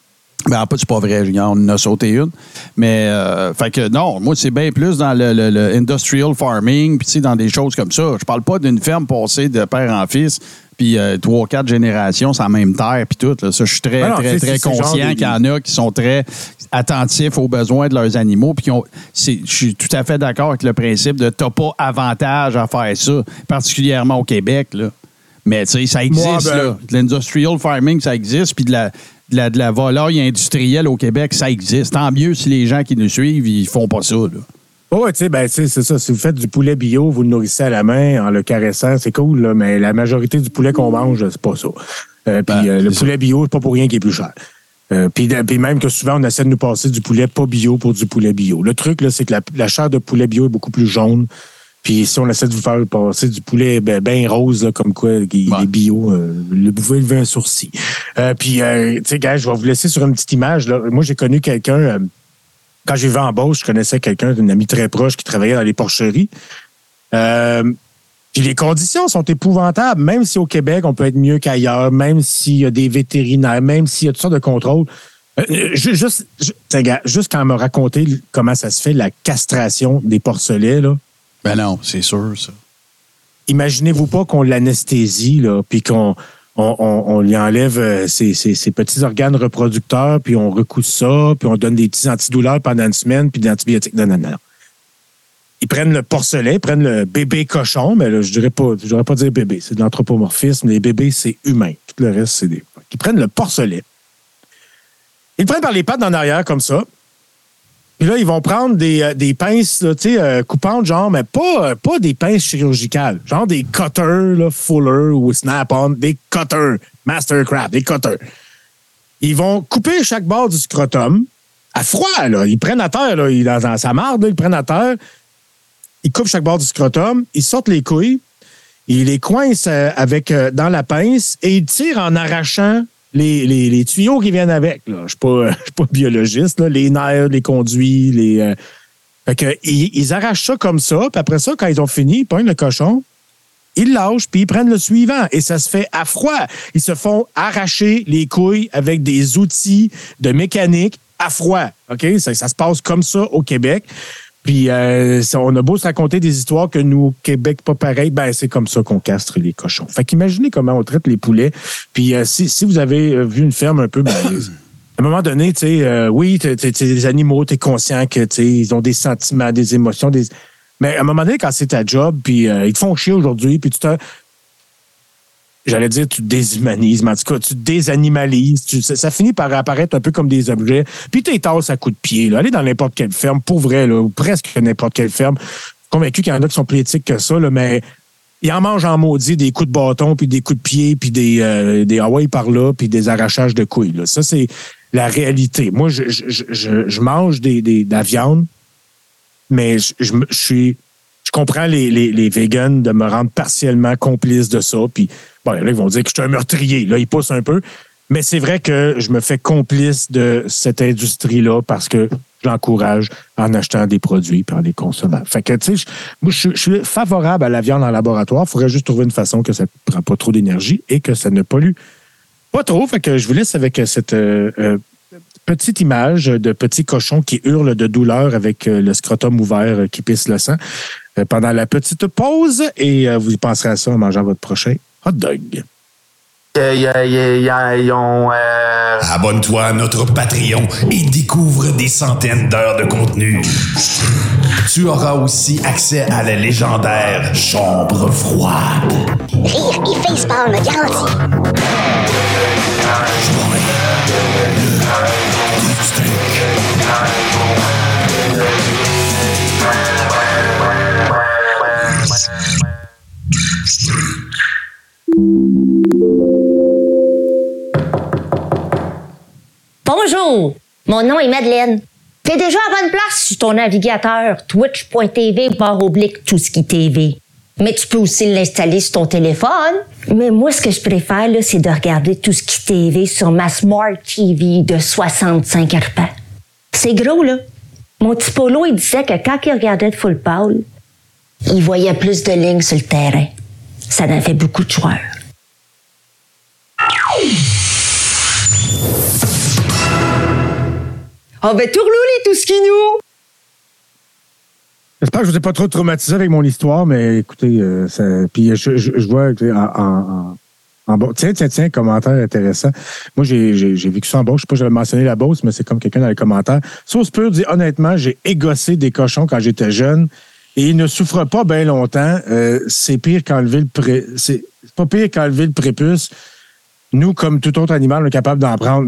Ben, en fait, c'est pas vrai. On en a sauté une. Mais, fait que non, moi, c'est bien plus dans le industrial farming, puis tu sais, dans des choses comme ça. Je parle pas d'une ferme passée de père en fils, puis 3-4 générations sur la même terre, puis tout. Là. Ça, je suis très conscient qu'il y en a qui sont très attentifs aux besoins de leurs animaux, puis je suis tout à fait d'accord avec le principe de t'as pas avantage à faire ça, particulièrement au Québec, là. Mais, tu sais, ça existe, là. De l'industrial farming, ça existe, puis de la volaille industrielle au Québec, ça existe. Tant mieux si les gens qui nous suivent, ils font pas ça, là. Oui, tu sais, c'est ça. Si vous faites du poulet bio, vous le nourrissez à la main en le caressant, c'est cool, là, mais la majorité du poulet qu'on mange, c'est pas ça. Le poulet bio, c'est pas pour rien qu'il est plus cher. Puis même que souvent, on essaie de nous passer du poulet pas bio pour du poulet bio. Le truc, là, c'est que la chair de poulet bio est beaucoup plus jaune. Puis si on essaie de vous faire passer du poulet bien rose, là, comme quoi il est bio, vous pouvez lever un sourcil. Puis, tu sais, gars, je vais vous laisser sur une petite image. Là. Moi, j'ai connu quelqu'un, quand j'ai vu en Beauce, je connaissais quelqu'un, une amie très proche qui travaillait dans les porcheries. Puis les conditions sont épouvantables, même si au Québec, on peut être mieux qu'ailleurs, même s'il y a des vétérinaires, même s'il y a toutes sortes de contrôles. Juste quand elle m'a raconté comment ça se fait, la castration des porcelets, là. Ben non, c'est sûr, ça. Imaginez-vous pas qu'on l'anesthésie, là, puis qu'on lui enlève ses petits organes reproducteurs, puis on recoue ça, puis on donne des petits antidouleurs pendant une semaine, puis des antibiotiques. Non. Ils prennent le porcelet, ils prennent le bébé cochon, mais là, je devrais pas dire bébé, c'est de l'anthropomorphisme. Les bébés, c'est humain. Tout le reste, c'est des... Ils prennent le porcelet. Ils le prennent par les pattes en arrière, comme ça. Puis là, ils vont prendre des pinces, là, coupantes, genre, mais pas des pinces chirurgicales. Genre des cutters, là, Fuller ou Snap-on, des cutters, Mastercraft, des cutters. Ils vont couper chaque bord du scrotum à froid, là. Ils prennent à terre, là, dans sa marde, là, ils prennent à terre. Ils coupent chaque bord du scrotum, ils sortent les couilles, ils les coincent dans la pince et ils tirent en arrachant les tuyaux qui viennent avec. Là. Je suis pas biologiste, là. Les nerfs, les conduits, Fait que, ils arrachent ça comme ça, puis après ça, quand ils ont fini, ils pognent le cochon, ils lâchent, puis ils prennent le suivant. Et ça se fait à froid. Ils se font arracher les couilles avec des outils de mécanique à froid. OK? Ça se passe comme ça au Québec. Puis on a beau se raconter des histoires que nous, au Québec, pas pareil, ben c'est comme ça qu'on castre les cochons. Fait qu'imaginez comment on traite les poulets. Puis si vous avez vu une ferme un peu, ben, à un moment donné, tu sais, oui, t'es des animaux, t'es conscient que ils ont des sentiments, des émotions, mais à un moment donné, quand c'est ta job, puis ils te font chier aujourd'hui, puis j'allais dire, tu te déshumanises, mais en tout cas, tu te désanimalises. Ça finit par apparaître un peu comme des objets. Puis t'es tasses à coups de pied. Là. Allez dans n'importe quelle ferme, pour vrai, là, ou presque n'importe quelle ferme. Je suis convaincu qu'il y en a qui sont plus éthiques que ça, là, mais ils en mangent en maudit des coups de bâton, puis des coups de pied, puis des Hawaii par là, puis des arrachages de couilles. Là. Ça, c'est la réalité. Moi, je mange de la viande, mais je comprends les vegans de me rendre partiellement complice de ça, puis bon, là, ils vont dire que je suis un meurtrier. Là, ils poussent un peu. Mais c'est vrai que je me fais complice de cette industrie-là parce que je l'encourage en achetant des produits et en les consommant. Fait que, tu sais, moi, je suis favorable à la viande en laboratoire. Il faudrait juste trouver une façon que ça ne prend pas trop d'énergie et que ça ne pollue pas trop. Fait que je vous laisse avec cette petite image de petit cochon qui hurle de douleur avec le scrotum ouvert qui pisse le sang pendant la petite pause. Et vous y penserez à ça en mangeant votre prochain hot dog. Abonne-toi à notre Patreon et découvre des centaines d'heures de contenu. Tu auras aussi accès à la légendaire chambre froide. Rire et facepalm garanti. Bonjour, mon nom est Madeleine. T'es déjà à bonne place sur ton navigateur twitch.tv/tout-ce-qui-tv. Mais tu peux aussi l'installer sur ton téléphone. Mais moi, ce que je préfère, là, c'est de regarder Tout ce qui TV sur ma Smart TV de 65 arpents. C'est gros, là. Mon petit Polo, il disait que quand il regardait de full pâle, il voyait plus de lignes sur le terrain. Ça en fait beaucoup de joueurs. On va tout rouler, tout ce qui nous. J'espère que je ne vous ai pas trop traumatisé avec mon histoire, mais écoutez, puis je vois en bas. Tiens, commentaire intéressant. Moi, j'ai vécu ça en Beauce. Je sais pas si j'avais mentionné la Beauce, mais c'est comme quelqu'un dans les commentaires. Sauce pure dit, honnêtement, j'ai égossé des cochons quand j'étais jeune et ils ne souffrent pas bien longtemps. C'est pire qu'enlever c'est pas pire qu'enlever le prépuce. Nous, comme tout autre animal, on est capable d'en prendre.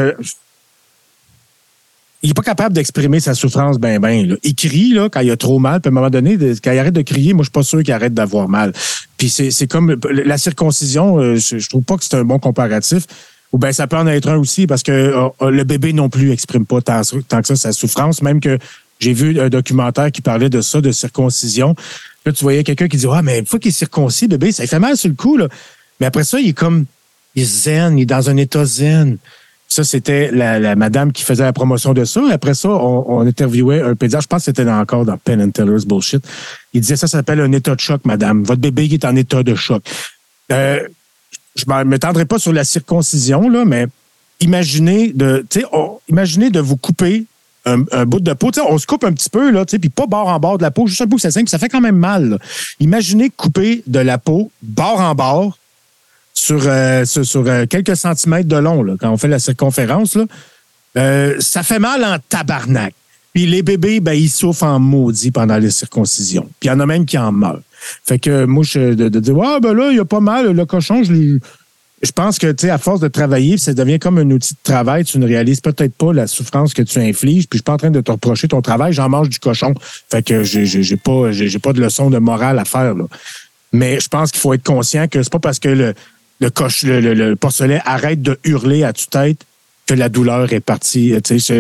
Il n'est pas capable d'exprimer sa souffrance ben. Il crie là, quand il a trop mal, puis à un moment donné, quand il arrête de crier, moi, je suis pas sûr qu'il arrête d'avoir mal. Puis c'est comme la circoncision, je trouve pas que c'est un bon comparatif. Ou bien ça peut en être un aussi, parce que le bébé non plus exprime pas tant que ça sa souffrance, même que j'ai vu un documentaire qui parlait de ça, de circoncision. Là, tu voyais quelqu'un qui dit « Ah, mais une fois qu'il est circoncis, bébé, ça fait mal sur le coup. » là. Mais après ça, il est zen, il est dans un état zen. Ça, c'était la madame qui faisait la promotion de ça. Après ça, on interviewait un pédiatre. Je pense que c'était encore dans Penn and Teller's bullshit. Il disait ça s'appelle un état de choc, madame. Votre bébé il est en état de choc. Je ne m'étendrai pas sur la circoncision, là, mais imaginez de vous couper un bout de peau. T'sais, on se coupe un petit peu, là, puis pas bord en bord de la peau, juste un bout que ça saigne, puis ça fait quand même mal. Là. Imaginez couper de la peau bord en bord sur quelques centimètres de long, là, quand on fait la circonférence, là, ça fait mal en tabarnak. Puis les bébés, ils souffrent en maudit pendant les circoncisions. Puis il y en a même qui en meurent. Fait que moi, de dire, là, il y a pas mal, le cochon, je pense que, tu sais, à force de travailler, ça devient comme un outil de travail. Tu ne réalises peut-être pas la souffrance que tu infliges. Puis je suis pas en train de te reprocher ton travail, j'en mange du cochon. Fait que j'ai pas de leçon de morale à faire, là. Mais je pense qu'il faut être conscient que c'est pas parce que le porcelet arrête de hurler à tue-tête que la douleur est partie.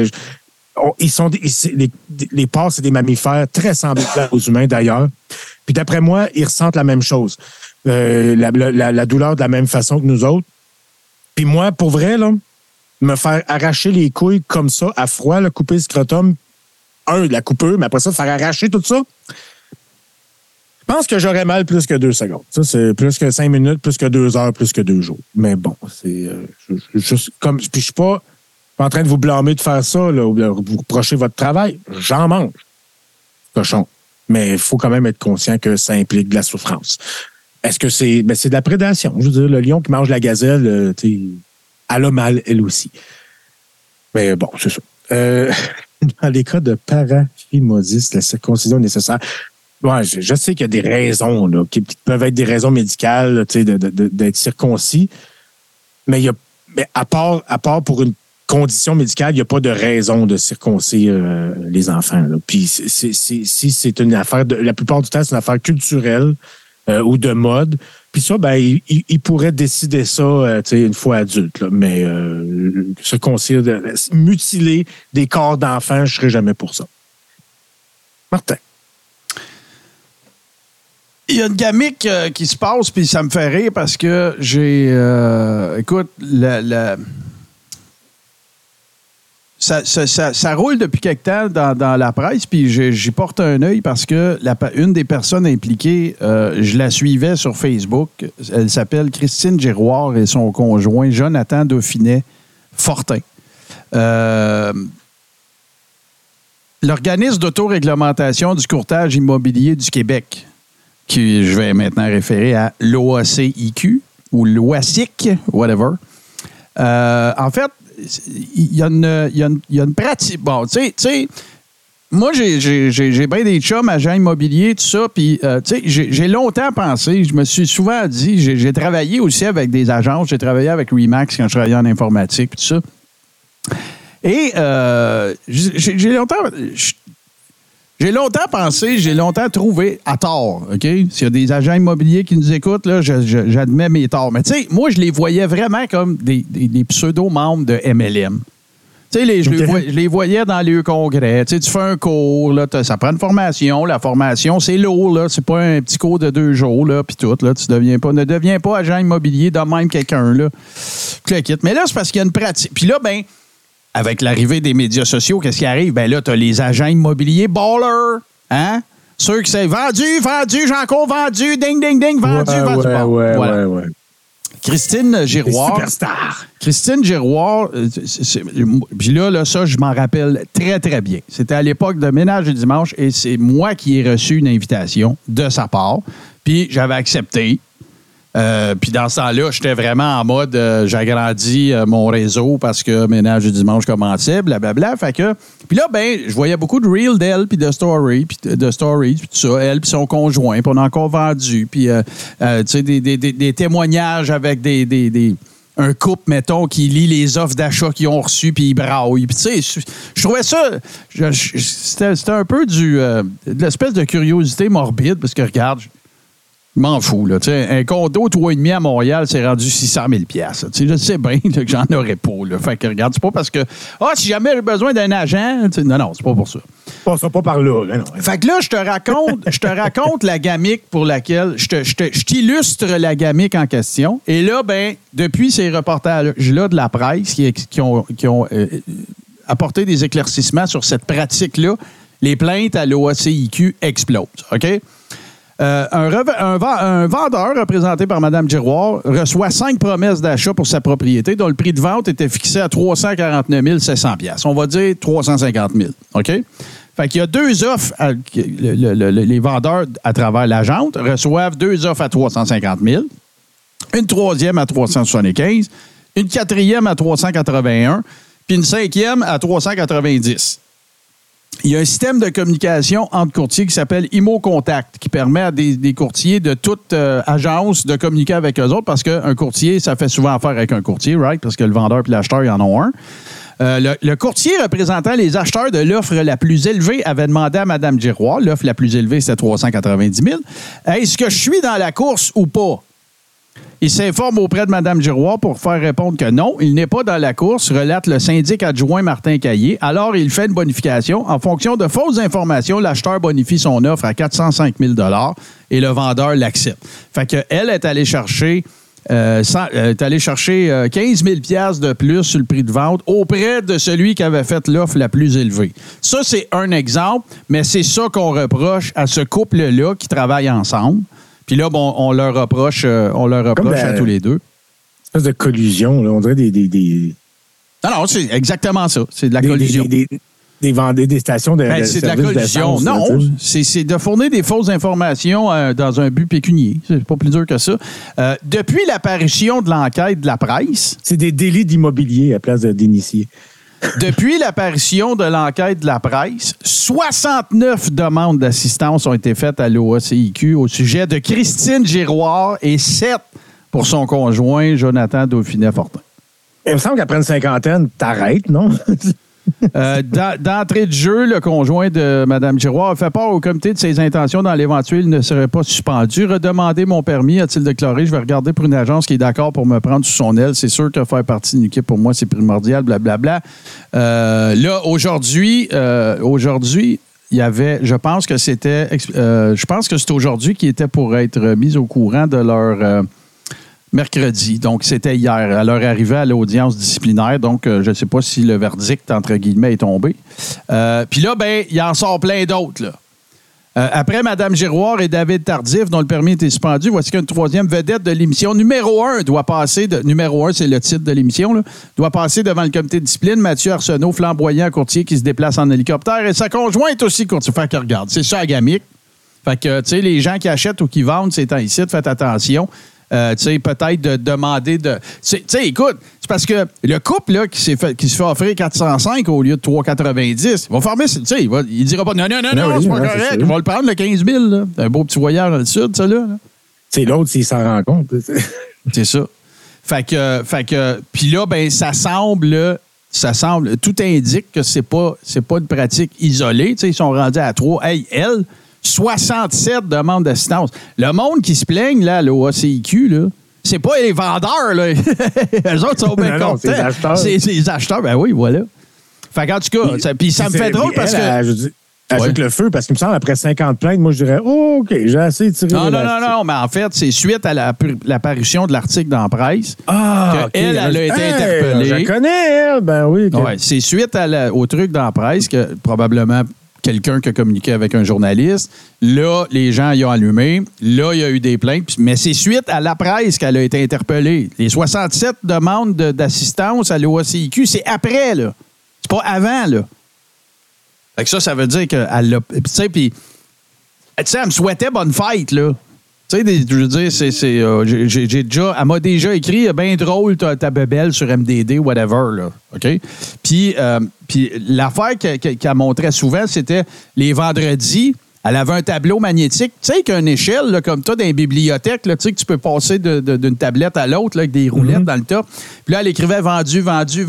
Les porcs, c'est des mammifères très semblables aux humains d'ailleurs. Puis d'après moi, ils ressentent la même chose. La douleur de la même façon que nous autres. Puis moi, pour vrai, là, me faire arracher les couilles comme ça, à froid, là, couper le scrotum, la coupeur, mais après ça, faire arracher tout ça, je pense que j'aurais mal plus que 2 secondes. Ça, c'est plus que 5 minutes, plus que 2 heures, plus que 2 jours. Mais bon, c'est juste comme. Puis je suis pas en train de vous blâmer de faire ça, là, ou de vous reprocher votre travail. J'en mange. Cochon. Mais il faut quand même être conscient que ça implique de la souffrance. Est-ce que c'est. C'est de la prédation. Je veux dire, le lion qui mange la gazelle, elle a mal, elle aussi. Mais bon, c'est ça. Dans les cas de paraphimosis, la circoncision est nécessaire. Ouais, je sais qu'il y a des raisons là, qui peuvent être des raisons médicales d'être circoncis, mais à part pour une condition médicale, il n'y a pas de raison de circoncire les enfants. Là. Puis si c'est une affaire, la plupart du temps, c'est une affaire culturelle ou de mode. Puis ça, il pourrait décider ça une fois adulte. Là. Mais circoncire, mutiler des corps d'enfants, je ne serais jamais pour ça. Martin. Il y a une gamique qui se passe, puis ça me fait rire parce que j'ai... écoute, ça roule depuis quelque temps dans la presse, puis j'y porte un œil parce que une des personnes impliquées, je la suivais sur Facebook. Elle s'appelle Christine Giroir et son conjoint Jonathan Dauphinet-Fortin. L'organisme d'autoréglementation du courtage immobilier du Québec, que je vais maintenant référer à l'OACIQ ou l'OACIC, whatever. En fait, il y a une pratique. Bon, tu sais, moi, j'ai bien des chums, agents immobiliers, tout ça, puis, tu sais, j'ai longtemps pensé, je me suis souvent dit, j'ai travaillé aussi avec des agences, j'ai travaillé avec Remax quand je travaillais en informatique, tout ça. Et j'ai longtemps pensé, j'ai longtemps trouvé à tort, OK? S'il y a des agents immobiliers qui nous écoutent, là, j'admets mes torts. Mais tu sais, moi, je les voyais vraiment comme des pseudo-membres de MLM. Tu sais, je les voyais dans les congrès. Tu sais, tu fais un cours, là, ça prend une formation. La formation, c'est lourd, là. C'est pas un petit cours de 2 jours, là, puis tout, là. Ne deviens pas agent immobilier de même quelqu'un, là. Mais là, c'est parce qu'il y a une pratique. Puis là, avec l'arrivée des médias sociaux, qu'est-ce qui arrive? Là, tu as les agents immobiliers ballers, hein? Ceux qui c'est vendu, j'ai encore vendu, ding, ding, ding, vendu. Ouais. Christine Giroir. Superstar. Christine Giroir, puis là, ça, je m'en rappelle très, très bien. C'était à l'époque de Ménage du dimanche et c'est moi qui ai reçu une invitation de sa part. Puis j'avais accepté. Puis dans ce temps-là, j'étais vraiment en mode j'agrandis mon réseau parce que Ménage du dimanche commençait, blablabla. Fait que, puis là, je voyais beaucoup de reels d'elle, puis de stories, puis tout ça. Elle, puis son conjoint, puis on a encore vendu. Puis, tu sais, des témoignages avec un couple, mettons, qui lit les offres d'achat qu'ils ont reçues, puis ils braillent. Puis, tu sais, je trouvais ça... C'était un peu de l'espèce de curiosité morbide, parce que, regarde... Je m'en fous, là. T'sais, un condo 3,5 à Montréal, c'est rendu 600 000 $. Je sais bien là, que j'en aurais pas. Là. Fait que regarde, c'est pas parce que si jamais j'ai besoin d'un agent. Non, c'est pas pour ça. Passe pas par là. Non. Fait que là, je te raconte la gamique pour laquelle je t'illustre la gamique en question. Et là, depuis ces reportages-là de la presse qui ont apporté des éclaircissements sur cette pratique-là, les plaintes à l'OACIQ explosent. OK? Un vendeur représenté par Mme Giroir reçoit 5 promesses d'achat pour sa propriété dont le prix de vente était fixé à 349 700 $. On va dire 350 000. OK? Fait qu'il y a 2 offres. Les vendeurs, à travers l'agente, reçoivent 2 offres à 350 000, une 3e à 375, une 4e à 381, puis une 5e à 390. Il y a un système de communication entre courtiers qui s'appelle ImoContact, qui permet à des courtiers de toute agence de communiquer avec eux autres, parce qu'un courtier, ça fait souvent affaire avec un courtier, right? Parce que le vendeur et l'acheteur, ils en ont un. Le courtier représentant les acheteurs de l'offre la plus élevée avait demandé à Mme Giroir, l'offre la plus élevée, c'était 390 000, est-ce que je suis dans la course ou pas? Il s'informe auprès de Mme Giroir pour faire répondre que non, il n'est pas dans la course, relate le syndic adjoint Martin Caillé. Alors, il fait une bonification. En fonction de fausses informations, l'acheteur bonifie son offre à 405 000 $ et le vendeur l'accepte. Fait qu'elle est allée chercher 15 000 $ de plus sur le prix de vente auprès de celui qui avait fait l'offre la plus élevée. Ça, c'est un exemple, mais c'est ça qu'on reproche à ce couple-là qui travaille ensemble. Puis là, on leur reproche à tous les deux. Une espèce de collusion, là. On dirait des... Non, c'est exactement ça. C'est de la collusion. Des stations de c'est de la collusion. Non, c'est de fournir des fausses informations dans un but pécunier. C'est pas plus dur que ça. Depuis l'apparition de l'enquête de la presse... C'est des délits d'immobilier à place d'initiés. Depuis l'apparition de l'enquête de la presse, 69 demandes d'assistance ont été faites à l'OACIQ au sujet de Christine Giroir et 7 pour son conjoint Jonathan Dauphinet-Fortin. Il me semble qu'après une cinquantaine, t'arrêtes, non? D'entrée de jeu, le conjoint de Mme Giroir a fait part au comité de ses intentions dans l'éventuel ne serait pas suspendu. Redemander mon permis, a-t-il déclaré. Je vais regarder pour une agence qui est d'accord pour me prendre sous son aile. C'est sûr que faire partie d'une équipe, pour moi, c'est primordial, blablabla. Là, aujourd'hui, il y avait, je pense que c'était aujourd'hui qui était pour être mis au courant de leur... mercredi, donc c'était hier, à leur arrivée à l'audience disciplinaire. Donc, je ne sais pas si le verdict, entre guillemets, est tombé. Puis là, il en sort plein d'autres, là. Après Mme Giroir et David Tardif, dont le permis était suspendu, voici qu'une 3e vedette de l'émission numéro 1 doit passer... numéro 1, c'est le titre de l'émission, là, doit passer devant le comité de discipline. Mathieu Arsenault, flamboyant courtier qui se déplace en hélicoptère, et sa conjointe aussi courtier. Fait que regarde, c'est ça la gamique. Fait que, tu sais, les gens qui achètent ou qui vendent ces temps ici, faites attention. Peut-être de demander de... Tu sais, écoute, c'est parce que le couple là, qui se fait offrir 405 au lieu de 390, il va fermer... Tu sais, il dira pas non, c'est pas correct. Il va le prendre, le 15 000. Là. C'est un beau petit voyage dans le sud, ça, là. C'est l'autre s'il s'en rend compte. C'est ça. Fait que puis là, ça semble... Tout indique que c'est pas une pratique isolée. Tu sais, ils sont rendus à 3. Hey, elle... 67 demandes d'assistance. Le monde qui se plaigne, là, à l'OACIQ, là, c'est pas les vendeurs, là. Eux autres sont bien contents. C'est les acheteurs. C'est les acheteurs, ben oui, voilà. Fait qu'en tout cas, ça me fait drôle parce que... Ajoute le feu, parce qu'il me semble, après 50 plaintes, moi, je dirais, OK, j'ai assez tiré. Non, mais en fait, c'est suite à l'apparition de l'article dans la presse qu'elle a été interpellée. Je la connais, elle, ben oui. Ouais, c'est suite au truc dans la presse que probablement... quelqu'un qui a communiqué avec un journaliste. Là, les gens y ont allumé. Là, il y a eu des plaintes. Mais c'est suite à la presse qu'elle a été interpellée. Les 67 demandes d'assistance à l'OACIQ, c'est après, là. C'est pas avant, là. Fait que ça veut dire qu'elle l'a... Tu sais, puis... Tu sais, elle me souhaitait bonne fête, là. Tu sais, je veux dire, j'ai déjà... Elle m'a déjà écrit « bien drôle ta bébelle sur MDD, whatever », là. OK? Puis l'affaire qu'elle montrait souvent, c'était les vendredis, elle avait un tableau magnétique, tu sais, avec une échelle, là, comme toi, dans les bibliothèques, là, tu sais, que tu peux passer d'une tablette à l'autre, là, avec des roulettes dans le top. Puis là, elle écrivait « vendu »,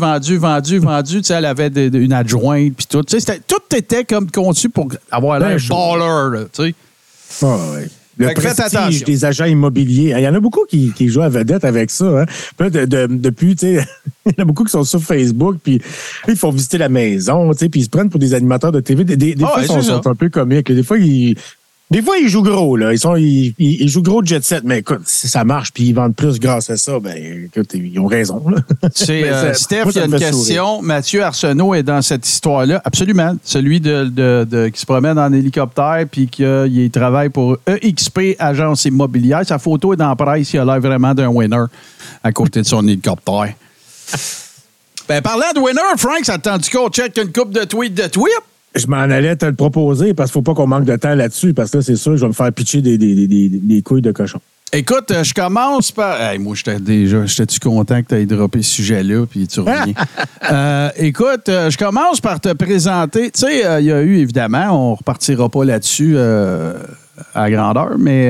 tu sais, elle avait une adjointe, puis tout. Tu sais, tout était comme conçu pour avoir l'air baller, là, tu sais. Oh, oui. Le prestige des agents immobiliers. Il y en a beaucoup qui jouent à vedette avec ça. Hein. Puis là, depuis, tu sais, il y en a beaucoup qui sont sur Facebook, puis ils font visiter la maison, tu sais, puis ils se prennent pour des animateurs de TV. Des fois, ils sont un peu comiques. Des fois, ils jouent gros, là. Ils jouent gros de jet set, mais écoute, si ça marche puis ils vendent plus grâce à ça, ben écoute, ils ont raison. Là. Steph, il y a une question. Mathieu Arsenault est dans cette histoire-là. Absolument. Celui qui se promène en hélicoptère puis qu'il travaille pour EXP, agence immobilière. Sa photo est dans la presse. Il a l'air vraiment d'un winner à côté de son hélicoptère. Ben, parlant de winner, Frank, ça te tente qu'on check une coupe de tweets de tweets? Je m'en allais te le proposer parce qu'il ne faut pas qu'on manque de temps là-dessus parce que là, c'est sûr, je vais me faire pitcher des couilles de cochon. Écoute, je commence par... Hey, moi, j'étais-tu content que tu aies droppé ce sujet-là, puis tu reviens. Écoute, je commence par te présenter. Tu sais, il y a eu, évidemment, on ne repartira pas là-dessus à grandeur, mais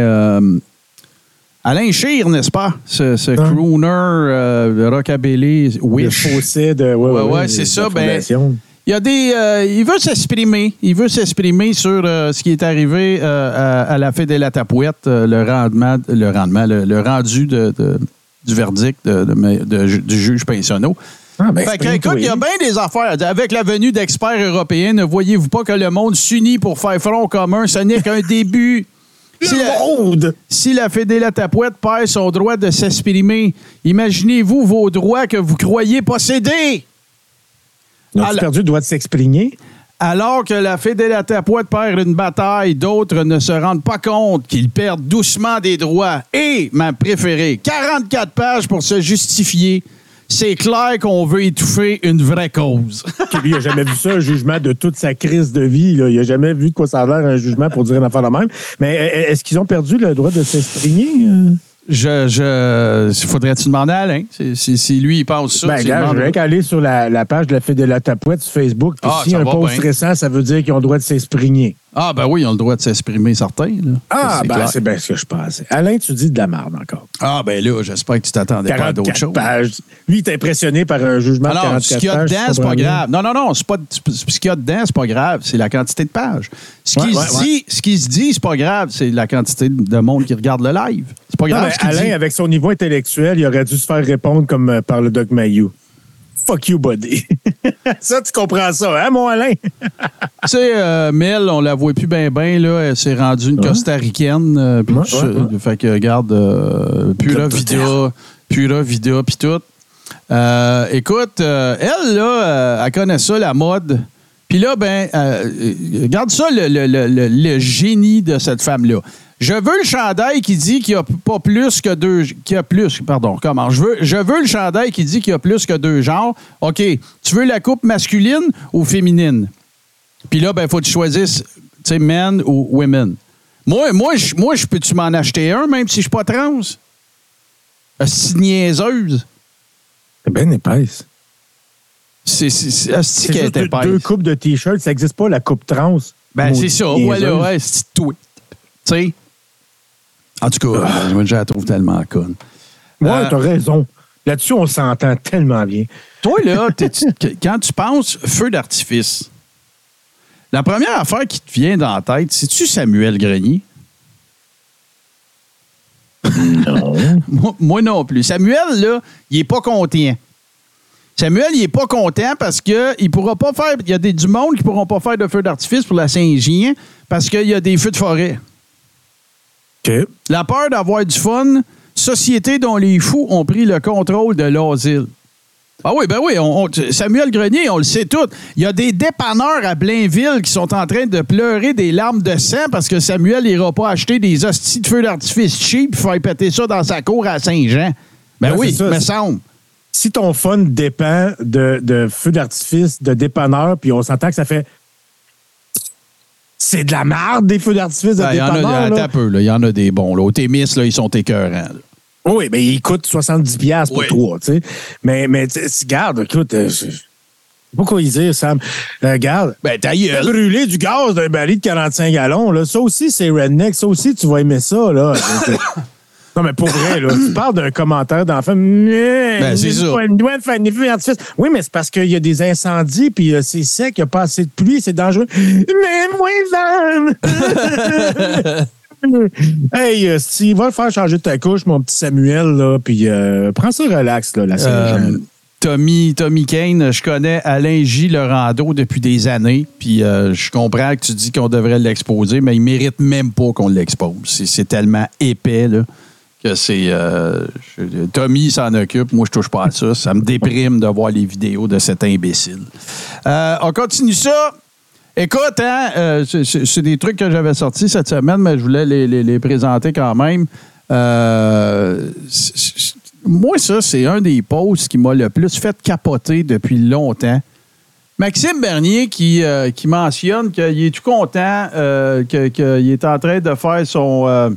Alain Scheer, n'est-ce pas? Ce crooner rockabilly, Wish. Le fossé de... Ouais, c'est ça. Ben, il y a il veut s'exprimer. Il veut s'exprimer sur ce qui est arrivé à la Fête de la Tapouette, le rendu du verdict du juge Pinsonneau. Écoute, il y a bien des affaires. Avec la venue d'experts européens, ne voyez-vous pas que le monde s'unit pour faire front commun? Ce n'est qu'un début. Si la Fédé la Tapouette perd son droit de s'exprimer, imaginez-vous vos droits que vous croyez posséder. Ont-ils perdu le droit de s'exprimer? Alors que la Fédé la Tapouette perd une bataille, d'autres ne se rendent pas compte qu'ils perdent doucement des droits. Et, ma préférée, 44 pages pour se justifier. C'est clair qu'on veut étouffer une vraie cause. Lui, il n'a jamais vu ça, un jugement de toute sa crise de vie. Là. Il n'a jamais vu de quoi ça a l'air un jugement pour dire une affaire de même. Mais est-ce qu'ils ont perdu le droit de s'exprimer? Faudrait-tu demander à Alain? Si lui, il pense ça. Ben, gars, je vais aller sur la page de la Fête de la Tapouette sur Facebook. Puis s'il y a un post récent, ça veut dire qu'ils ont le droit de s'exprimer. Ah, ben oui, ils ont le droit de s'exprimer, certains. Là. C'est bien ce que je pensais. Alain, tu dis de la merde encore. Ah, ben là, j'espère que tu t'attendais pas à d'autres choses. Pages. Lui, il est impressionné par un jugement de 44 pages. Ce qu'il y a dedans, c'est pas grave. Non, ce qu'il y a dedans, c'est pas grave. C'est la quantité de pages. Ce qui se dit, c'est pas grave. C'est la quantité de monde qui regarde le live. C'est pas grave. Alain, avec son niveau intellectuel, il aurait dû se faire répondre comme par le Doc Mayou. Fuck you, buddy. Ça, tu comprends ça, hein, mon Alain? Tu sais, Mel, on la voit plus bien, là. Elle s'est rendue une costaricaine. Fait que, regarde, Pura Vida, puis tout. Écoute, elle, là, elle connaît ça, la mode. Puis là, regarde ça, le génie de cette femme-là. Je veux le chandail qui dit qu'il n'y a pas plus que deux... Je veux le chandail qui dit qu'il y a plus que deux genres. OK, tu veux la coupe masculine ou féminine? Puis là, il faut que tu choisisses, tu sais, men ou women. Moi, je peux-tu m'en acheter un, même si je ne suis pas trans? C'est niaiseuse. C'est bien épaisse. C'est juste deux coupes de T-shirt. Ça n'existe pas, la coupe trans. Ben, c'est ça. Voilà, ouais, c'est tout. Tu sais... En tout cas, je la trouve tellement conne. Ouais, t'as raison. Là-dessus, on s'entend tellement bien. Toi, là, quand tu penses feu d'artifice, la première affaire qui te vient dans la tête, c'est-tu Samuel Grenier? Non. Moi non plus. Samuel, là, il est pas content. Samuel, il est pas content parce qu'il pourra pas faire... Il y a du monde qui pourront pas faire de feu d'artifice pour la Saint-Jean parce qu'il y a des feux de forêt. Okay. La peur d'avoir du fun, société dont les fous ont pris le contrôle de l'asile. Ah oui, ben oui. Samuel Grenier, on le sait tout. Il y a des dépanneurs à Blainville qui sont en train de pleurer des larmes de sang parce que Samuel n'ira pas acheter des hosties de feux d'artifice cheap et faire péter ça dans sa cour à Saint-Jean. Ben oui, me semble. Si ton fun dépend de feux d'artifice, de dépanneurs, puis on s'entend que ça fait... C'est de la merde, des feux d'artifice de dépanneurs. Il y en a des bons. Là. Au Témis, là, ils sont écœurants. Là. Oui, mais ils coûtent 70$ pour 3, tu sais. Mais regarde, écoute, je sais pas quoi y dire, Sam. Regarde, ta gueule. Brûler du gaz d'un baril de 45 gallons, là, ça aussi, c'est redneck. Ça aussi, tu vas aimer ça, là. Non, mais pour vrai, là, tu parles d'un commentaire d'enfant. C'est ça. Une douane fait un feu d'artifice. Oui, mais c'est parce qu'il y a des incendies, puis c'est sec, il n'y a pas assez de pluie, c'est dangereux. Mais moins van! Hey, Steve, va le faire changer ta couche, mon petit Samuel, là, puis prends ça relax, là, la Saint-Jean. Tommy Kane, je connais Alain J. Laurando depuis des années, puis je comprends que tu dis qu'on devrait l'exposer, mais il ne mérite même pas qu'on l'expose. C'est tellement épais, là, que c'est... Tommy s'en occupe, moi, je touche pas à ça. Ça me déprime de voir les vidéos de cet imbécile. On continue ça. Écoute, c'est des trucs que j'avais sortis cette semaine, mais je voulais les présenter quand même. Moi, ça, c'est un des posts qui m'a le plus fait capoter depuis longtemps. Maxime Bernier qui mentionne qu'il est tout content, qu'il est en train de faire son...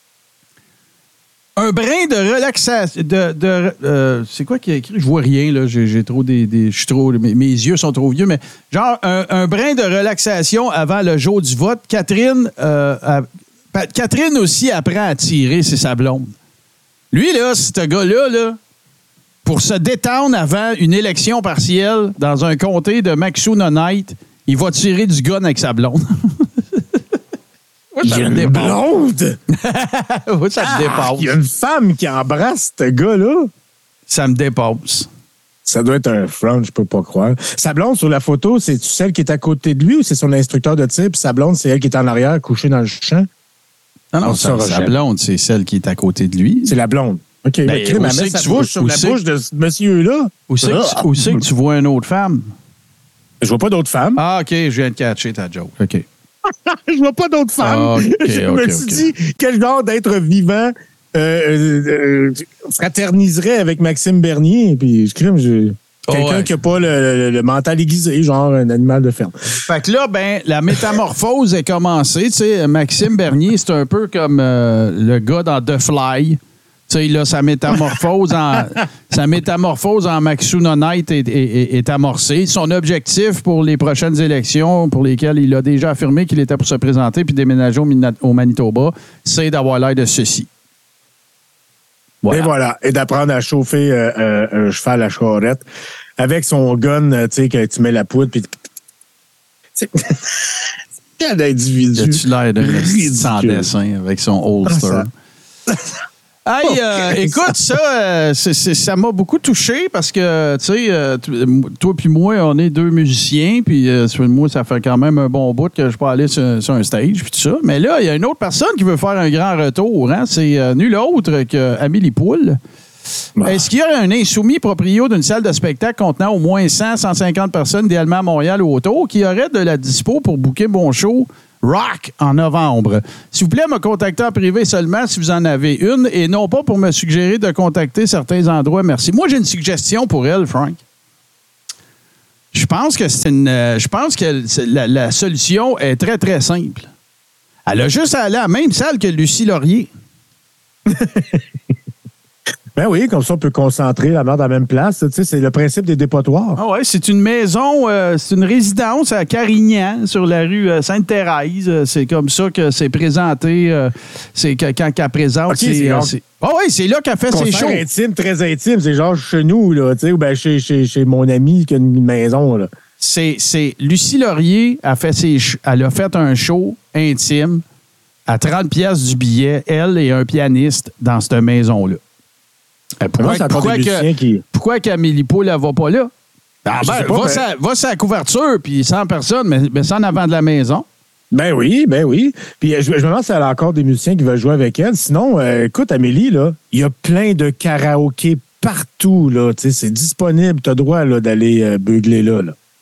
un brin de relaxation. C'est quoi qu'il a écrit? Je vois rien, là. J'ai trop je suis trop. Mes yeux sont trop vieux, mais genre un brin de relaxation avant le jour du vote. Catherine aussi apprend à tirer, c'est sa blonde. Lui, là, ce gars-là, là, pour se détendre avant une élection partielle dans un comté de Maxounonite, il va tirer du gun avec sa blonde. Il y a une blonde! Oui, ça me dépasse. Il y a une femme qui embrasse ce gars-là. Ça me dépasse. Ça doit être un front, je peux pas croire. Sa blonde, sur la photo, c'est celle qui est à côté de lui ou c'est son instructeur de tir, puis sa blonde, c'est elle qui est en arrière, couchée dans le champ? Non, sa blonde, c'est celle qui est à côté de lui. C'est la blonde. OK, mais elle met sa bouche sur la bouche de ce monsieur-là. Où c'est que tu vois une autre femme? Je vois pas d'autres femmes. Ah, OK, je viens de catcher ta joke. OK. Je vois pas d'autres femmes. Je me suis dit, quel genre d'être vivant fraterniserait avec Maxime Bernier? Puis, quelqu'un qui n'a pas le mental aiguisé, genre un animal de ferme. Fait que là, la métamorphose est commencée. Tu sais, Maxime Bernier, c'est un peu comme le gars dans The Fly. Tu sais, là, sa métamorphose en Maxounonite est amorcée. Son objectif pour les prochaines élections, pour lesquelles il a déjà affirmé qu'il était pour se présenter puis déménager au Manitoba, c'est d'avoir l'air de ceci. Voilà. Et voilà. Et d'apprendre à chauffer un cheval à charrette avec son gun, tu sais, que tu mets la poudre puis... Quel individu! As-tu l'air de sans dessin avec son holster? Hey, écoute, ça m'a beaucoup touché parce que, tu sais, toi puis moi, on est deux musiciens, puis moi, ça fait quand même un bon bout que je peux aller sur un stage, puis tout ça. Mais là, il y a une autre personne qui veut faire un grand retour, hein? C'est nul autre qu'Amélie Poul. Est-ce qu'il y a un insoumis proprio d'une salle de spectacle contenant au moins 100-150 personnes, idéalement à Montréal ou autour, qui aurait de la dispo pour booker mon show Rock en novembre? S'il vous plaît, me contacter en privé seulement si vous en avez une et non pas pour me suggérer de contacter certains endroits. Merci. Moi, j'ai une suggestion pour elle, Frank. Je pense que la solution est très, très simple. Elle a juste à aller à la même salle que Lucie Laurier. Ben oui, comme ça, on peut concentrer la merde à la même place. Tu sais, c'est le principe des dépotoirs. Ah ouais, c'est une maison, c'est une résidence à Carignan, sur la rue Sainte-Thérèse. C'est comme ça que c'est présenté. C'est quand qu'elle présente. Okay, c'est là qu'elle fait ses shows. Intime, très intime. C'est genre chez nous, là, tu sais, ou bien chez mon ami qui a une maison, là. C'est Lucie Laurier elle a fait un show intime à 30$ du billet, elle et un pianiste dans cette maison-là. Pourquoi qu'Amélie Poul ne va pas là? Va sa couverture, puis sans personne, mais sans avant de la maison. Ben oui. Puis je me demande si elle a encore des musiciens qui veulent jouer avec elle. Sinon, écoute, Amélie, là, il y a plein de karaokés partout, là. C'est disponible. Tu as droit là, d'aller beugler là.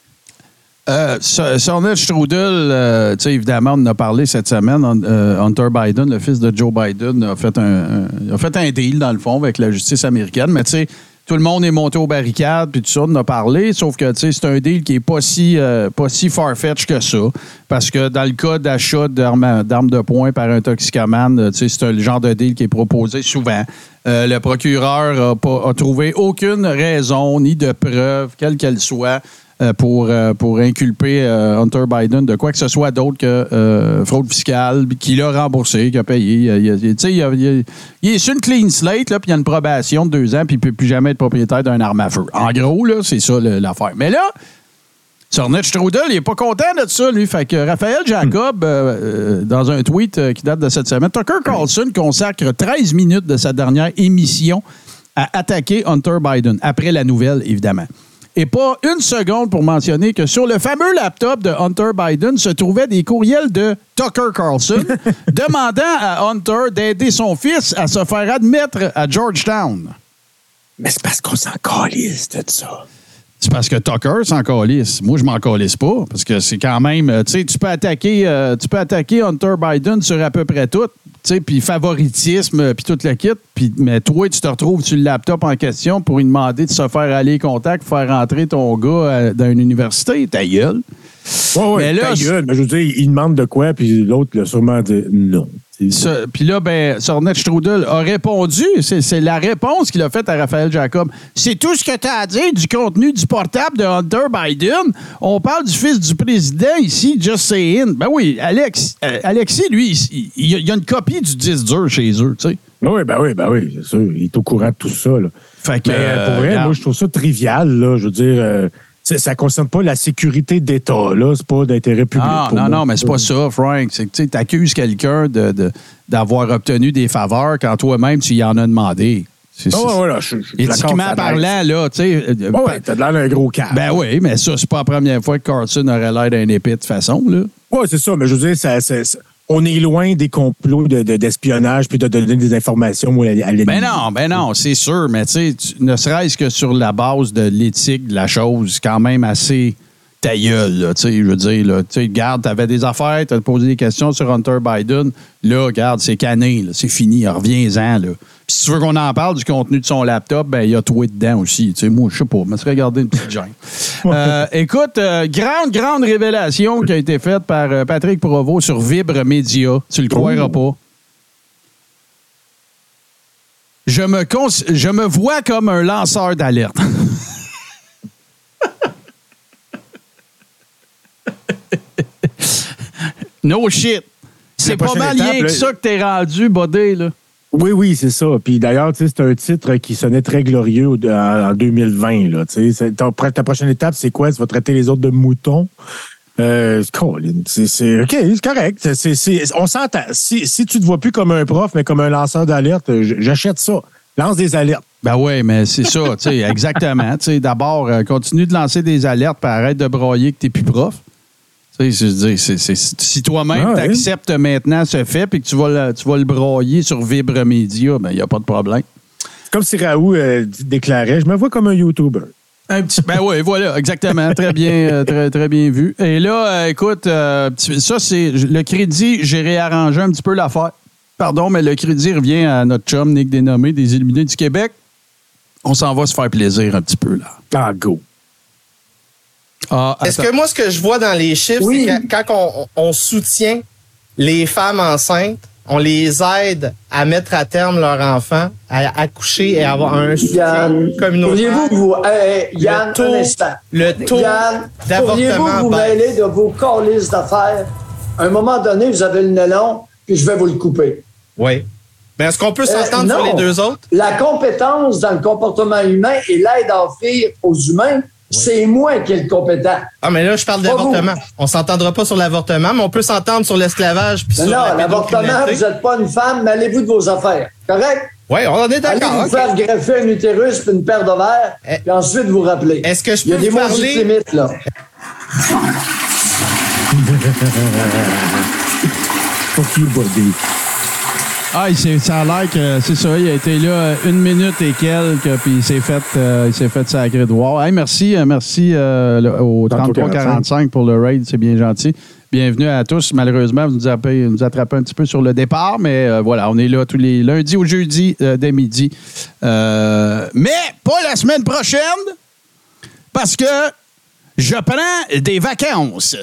Sonnette Strudel, évidemment, on en a parlé cette semaine. Hunter Biden, le fils de Joe Biden, a fait un deal, dans le fond, avec la justice américaine. Mais tu sais, tout le monde est monté aux barricades, puis tout ça, on en a parlé. Sauf que c'est un deal qui n'est pas si far-fetched que ça. Parce que dans le cas d'achat d'armes de poing par un toxicomane, c'est le genre de deal qui est proposé souvent. Le procureur a trouvé aucune raison ni de preuve, quelle qu'elle soit, pour inculper Hunter Biden de quoi que ce soit d'autre que fraude fiscale, qu'il a remboursé, qu'il a payé. Il est sur une clean slate, là, puis il y a une probation de 2 ans, puis il ne peut plus jamais être propriétaire d'un arme à feu. En gros, là, c'est ça l'affaire. Mais là, Sonnette Strudel, il n'est pas content de ça, lui. Fait que Raphaël Jacob, dans un tweet qui date de cette semaine, Tucker Carlson consacre 13 minutes de sa dernière émission à attaquer Hunter Biden, après la nouvelle, évidemment. Et pas une seconde pour mentionner que sur le fameux laptop de Hunter Biden se trouvaient des courriels de Tucker Carlson demandant à Hunter d'aider son fils à se faire admettre à Georgetown. Mais c'est parce qu'on s'en calisse de ça. C'est parce que Tucker s'en calisse. Moi, je m'en calisse pas. Parce que c'est quand même... tu sais, tu peux attaquer Hunter Biden sur à peu près tout. Puis favoritisme, puis toute la kit. Mais toi, tu te retrouves sur le laptop en question pour lui demander de se faire aller contact, faire rentrer ton gars dans une université. Ta gueule. Oui, ta gueule. Mais je veux dire, il demande de quoi, puis l'autre l'a sûrement dit non. Puis là, Sonnette Strudel a répondu. C'est la réponse qu'il a faite à Raphaël Jacob. C'est tout ce que tu as à dire du contenu du portable de Hunter Biden. On parle du fils du président ici, just saying. Ben oui, Alexis, lui, il y a une copie du disque dur chez eux, tu sais. Oui, c'est sûr. Il est au courant de tout ça, là. Fait que, mais pour vrai, moi, je trouve ça trivial, là. Je veux dire... ça ne concerne pas la sécurité d'État, là. C'est pas d'intérêt public. Non, mais c'est pas ça, Frank. C'est que tu accuses quelqu'un d'avoir obtenu des faveurs quand toi-même, tu y en as demandé. Éthiquement parlant, là, tu sais... t'as de l'air d'un gros câble. Ben oui, mais ça, c'est pas la première fois que Carlson aurait l'air d'un épée de toute façon, là. Oui, c'est ça, mais je veux dire, on est loin des complots d'espionnage puis de donner des informations à l'ennemi. Ben non, c'est sûr, mais tu sais, ne serait-ce que sur la base de l'éthique de la chose, quand même assez ta gueule, là, tu sais, je veux dire, là, tu sais, regarde, t'avais des affaires, t'as posé des questions sur Hunter Biden, là, regarde, c'est cané, là, c'est fini, reviens-en, là. Puis si tu veux qu'on en parle du contenu de son laptop, ben il y a tout dedans aussi. Tu sais, moi, je sais pas, je me serais regardé une petite gêne. Écoute, grande révélation qui a été faite par Patrick Provost sur Vibre Média. Tu le croiras pas. Je me vois comme un lanceur d'alerte. No shit. C'est pas mal rien que ça que t'es rendu, Bodé, là. Oui, c'est ça. Puis d'ailleurs, c'est un titre qui sonnait très glorieux en 2020. Là, ta prochaine étape, c'est quoi? Tu vas traiter les autres de moutons? C'est correct. On s'entend. Si tu te vois plus comme un prof, mais comme un lanceur d'alerte, j'achète ça. Lance des alertes. Ben oui, mais c'est ça, exactement. D'abord, continue de lancer des alertes, puis arrête de broyer que t'es plus prof. Si toi-même t'acceptes maintenant ce fait et que tu vas le broyer sur Vibre Média, ben il n'y a pas de problème. C'est comme si Raoult déclarait « Je me vois comme un YouTuber ». Ben oui, voilà, exactement. Très bien, très bien vu. Et là, écoute, ça, c'est le crédit, j'ai réarrangé un petit peu l'affaire. Pardon, mais le crédit revient à notre chum Nick Dénommé des Illuminés du Québec. On s'en va se faire plaisir un petit peu, là. Ah, go. Est-ce que moi, ce que je vois dans les chiffres, c'est que quand on soutient les femmes enceintes, on les aide à mettre à terme leur enfant, à accoucher et à avoir un soutien communautaire. Yann, un instant. Le taux d'avortement. Pourriez-vous vous mêler de vos calices d'affaires? À un moment donné, vous avez le nez long, puis je vais vous le couper. Oui. Mais est-ce qu'on peut s'entendre sur les deux autres? La compétence dans le comportement humain et l'aide à offrir aux humains, c'est moi qui est le compétent. Ah, mais là, je parle d'avortement. On s'entendra pas sur l'avortement, mais on peut s'entendre sur l'esclavage. Puis sur l'avortement, vous n'êtes pas une femme, mais allez-vous de vos affaires. Correct? Oui, on en est d'accord. Allez vous faire greffer un utérus puis une paire d'ovaires, puis ensuite vous rappeler. Est-ce que je peux Il y a des maudites limites, là. Fuck you, buddy. Ah, ça a l'air que c'est ça. Il a été là 1 minute et quelques, puis il s'est fait sacrer de voir. Hey, merci au 33-45 pour le raid, c'est bien gentil. Bienvenue à tous. Malheureusement, vous nous attrapez un petit peu sur le départ, mais voilà, on est là tous les lundis au jeudi dès midi. Mais pas la semaine prochaine, parce que je prends des vacances.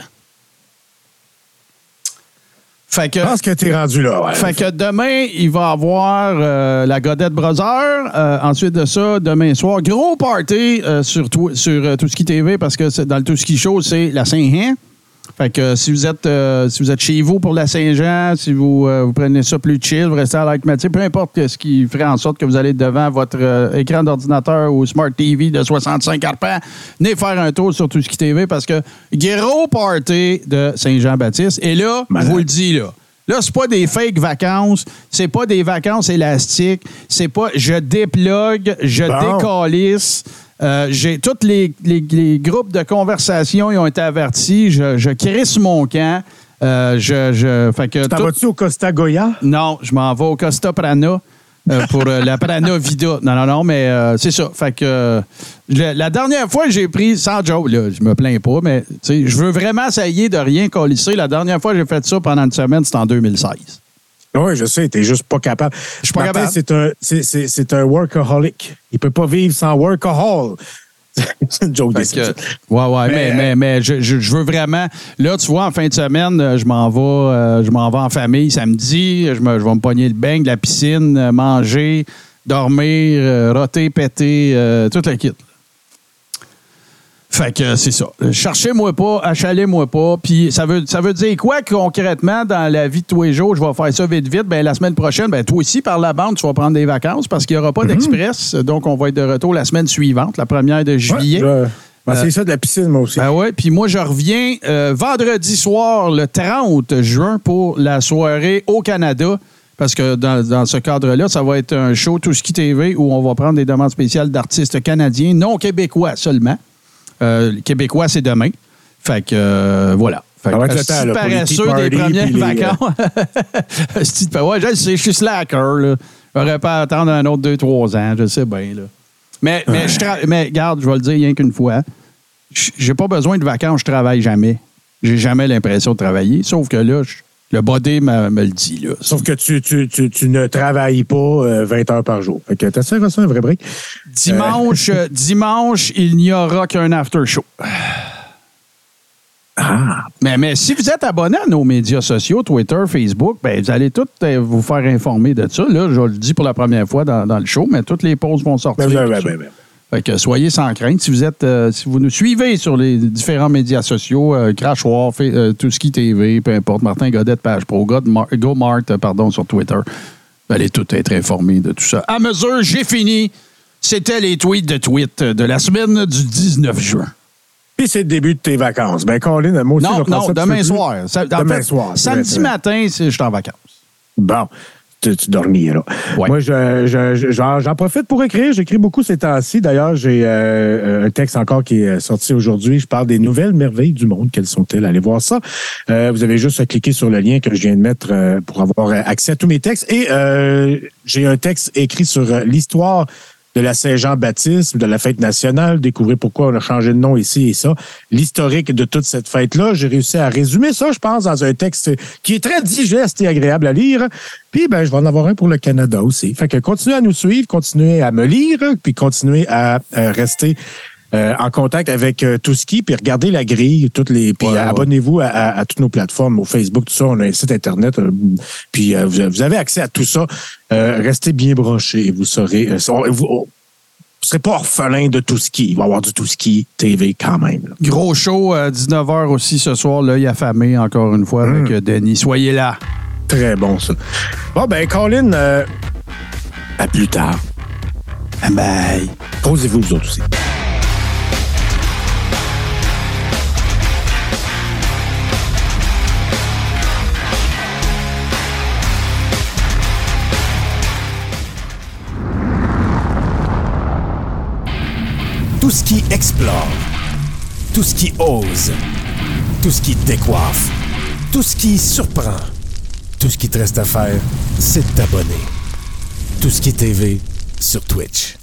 Je pense que t'es rendu là. Ouais. Fait que demain, il va y avoir la Godette Brother. Ensuite de ça, demain soir, gros party sur Touski TV parce que dans le Touski Show, c'est la Saint-Jean. Fait que si vous êtes chez vous pour la Saint-Jean, si vous prenez ça plus chill, vous restez à Lac Mathieu, peu importe ce qui ferait en sorte que vous allez devant votre écran d'ordinateur ou Smart TV de 65 arpents, venez faire un tour sur Touski TV parce que gros party de Saint-Jean-Baptiste. Et là, je vous le dis, là, c'est pas des fake vacances, c'est pas des vacances élastiques, c'est pas je déplugue, je décalisse. J'ai tous les groupes de conversation, ils ont été avertis. Je crisse mon camp. Fait que t'en vas-tu au Costa Goya? Non, je m'en vais au Costa Prana pour la Prana Vida. Non, mais c'est ça. Fait que la dernière fois que j'ai pris, sans joke, là, je me plains pas, mais je veux vraiment essayer de rien colisser. La dernière fois que j'ai fait ça pendant une semaine, c'était en 2016. Oui, je sais, t'es juste pas capable. Je suis pas capable. C'est un workaholic. Il peut pas vivre sans workahol. C'est une joke des Ouais, mais je veux vraiment... Là, tu vois, en fin de semaine, je m'en vais en famille samedi. Je vais me pogner le beigne, la piscine, manger, dormir, roter, péter, tout le kit. Fait que c'est ça. Cherchez-moi pas, achalez-moi pas. Puis ça veut dire quoi concrètement dans la vie de tous les jours? Je vais faire ça vite. Ben la semaine prochaine, ben toi aussi, par la bande, tu vas prendre des vacances parce qu'il n'y aura pas d'express. Donc, on va être de retour la semaine suivante, la 1er de juillet. C'est ça de la piscine, moi aussi. Ben ouais, puis moi, je reviens vendredi soir, le 30 juin, pour la soirée au Canada. Parce que dans ce cadre-là, ça va être un show Touski TV où on va prendre des demandes spéciales d'artistes canadiens, non québécois seulement. Québécois, c'est demain. Fait que voilà. Fait que si paresseux des premières vacances. Ouais, je sais, je suis slacker. Là. J'aurais pas à attendre un autre 2-3 ans. Je sais bien. Là. Mais regarde, je vais le dire rien qu'une fois. J'ai pas besoin de vacances, je travaille jamais. J'ai jamais l'impression de travailler. Sauf que là, le body me le dit. Là. Sauf que tu ne travailles pas 20 heures par jour. Fait que t'as ça un vrai break. Dimanche, il n'y aura qu'un after show. Ah. Mais si vous êtes abonné à nos médias sociaux, Twitter, Facebook, ben vous allez tous vous faire informer de ça. Là, je le dis pour la première fois dans le show, mais toutes les pauses vont sortir. Fait que soyez sans crainte. Si vous nous suivez sur les différents médias sociaux, Crachoir, Touski TV, peu importe, Martin Godette, Page Pro, GoMart, sur Twitter, vous allez tous être informés de tout ça. À mesure, j'ai fini. C'était les tweets de la semaine du 19 juin. Puis c'est le début de tes vacances. Ben, Colin, moi aussi, non, demain soir. Demain soir. Samedi matin, je suis en vacances. Bon. Tu dormiras. Ouais. Moi, j'en profite pour écrire. J'écris beaucoup ces temps-ci. D'ailleurs, j'ai un texte encore qui est sorti aujourd'hui. Je parle des nouvelles merveilles du monde. Quelles sont-elles? Allez voir ça. Vous avez juste à cliquer sur le lien que je viens de mettre pour avoir accès à tous mes textes. Et j'ai un texte écrit sur l'histoire de la Saint-Jean-Baptiste, de la fête nationale, découvrir pourquoi on a changé de nom ici et ça, l'historique de toute cette fête-là. J'ai réussi à résumer ça, je pense, dans un texte qui est très digeste et agréable à lire. Puis, je vais en avoir un pour le Canada aussi. Fait que continuez à nous suivre, continuez à me lire, puis continuez à rester en contact avec Touski, puis regardez la grille, puis abonnez-vous à toutes nos plateformes, au Facebook, tout ça. On a un site Internet, puis vous avez accès à tout ça. Restez bien branchés et vous serez... vous serez pas orphelin de Touski. Il va y avoir du Touski TV quand même. Là. Gros show, 19h aussi ce soir, l'œil affamé, encore une fois, avec Denis. Soyez là. Très bon, ça. Bon, Colin, à plus tard. Bye. Posez-vous vous autres aussi. Touski explore, Touski ose, Touski décoiffe, Touski surprend, Tout ce qui te reste à faire, c'est de t'abonner. Tout ce qui est TV sur Twitch.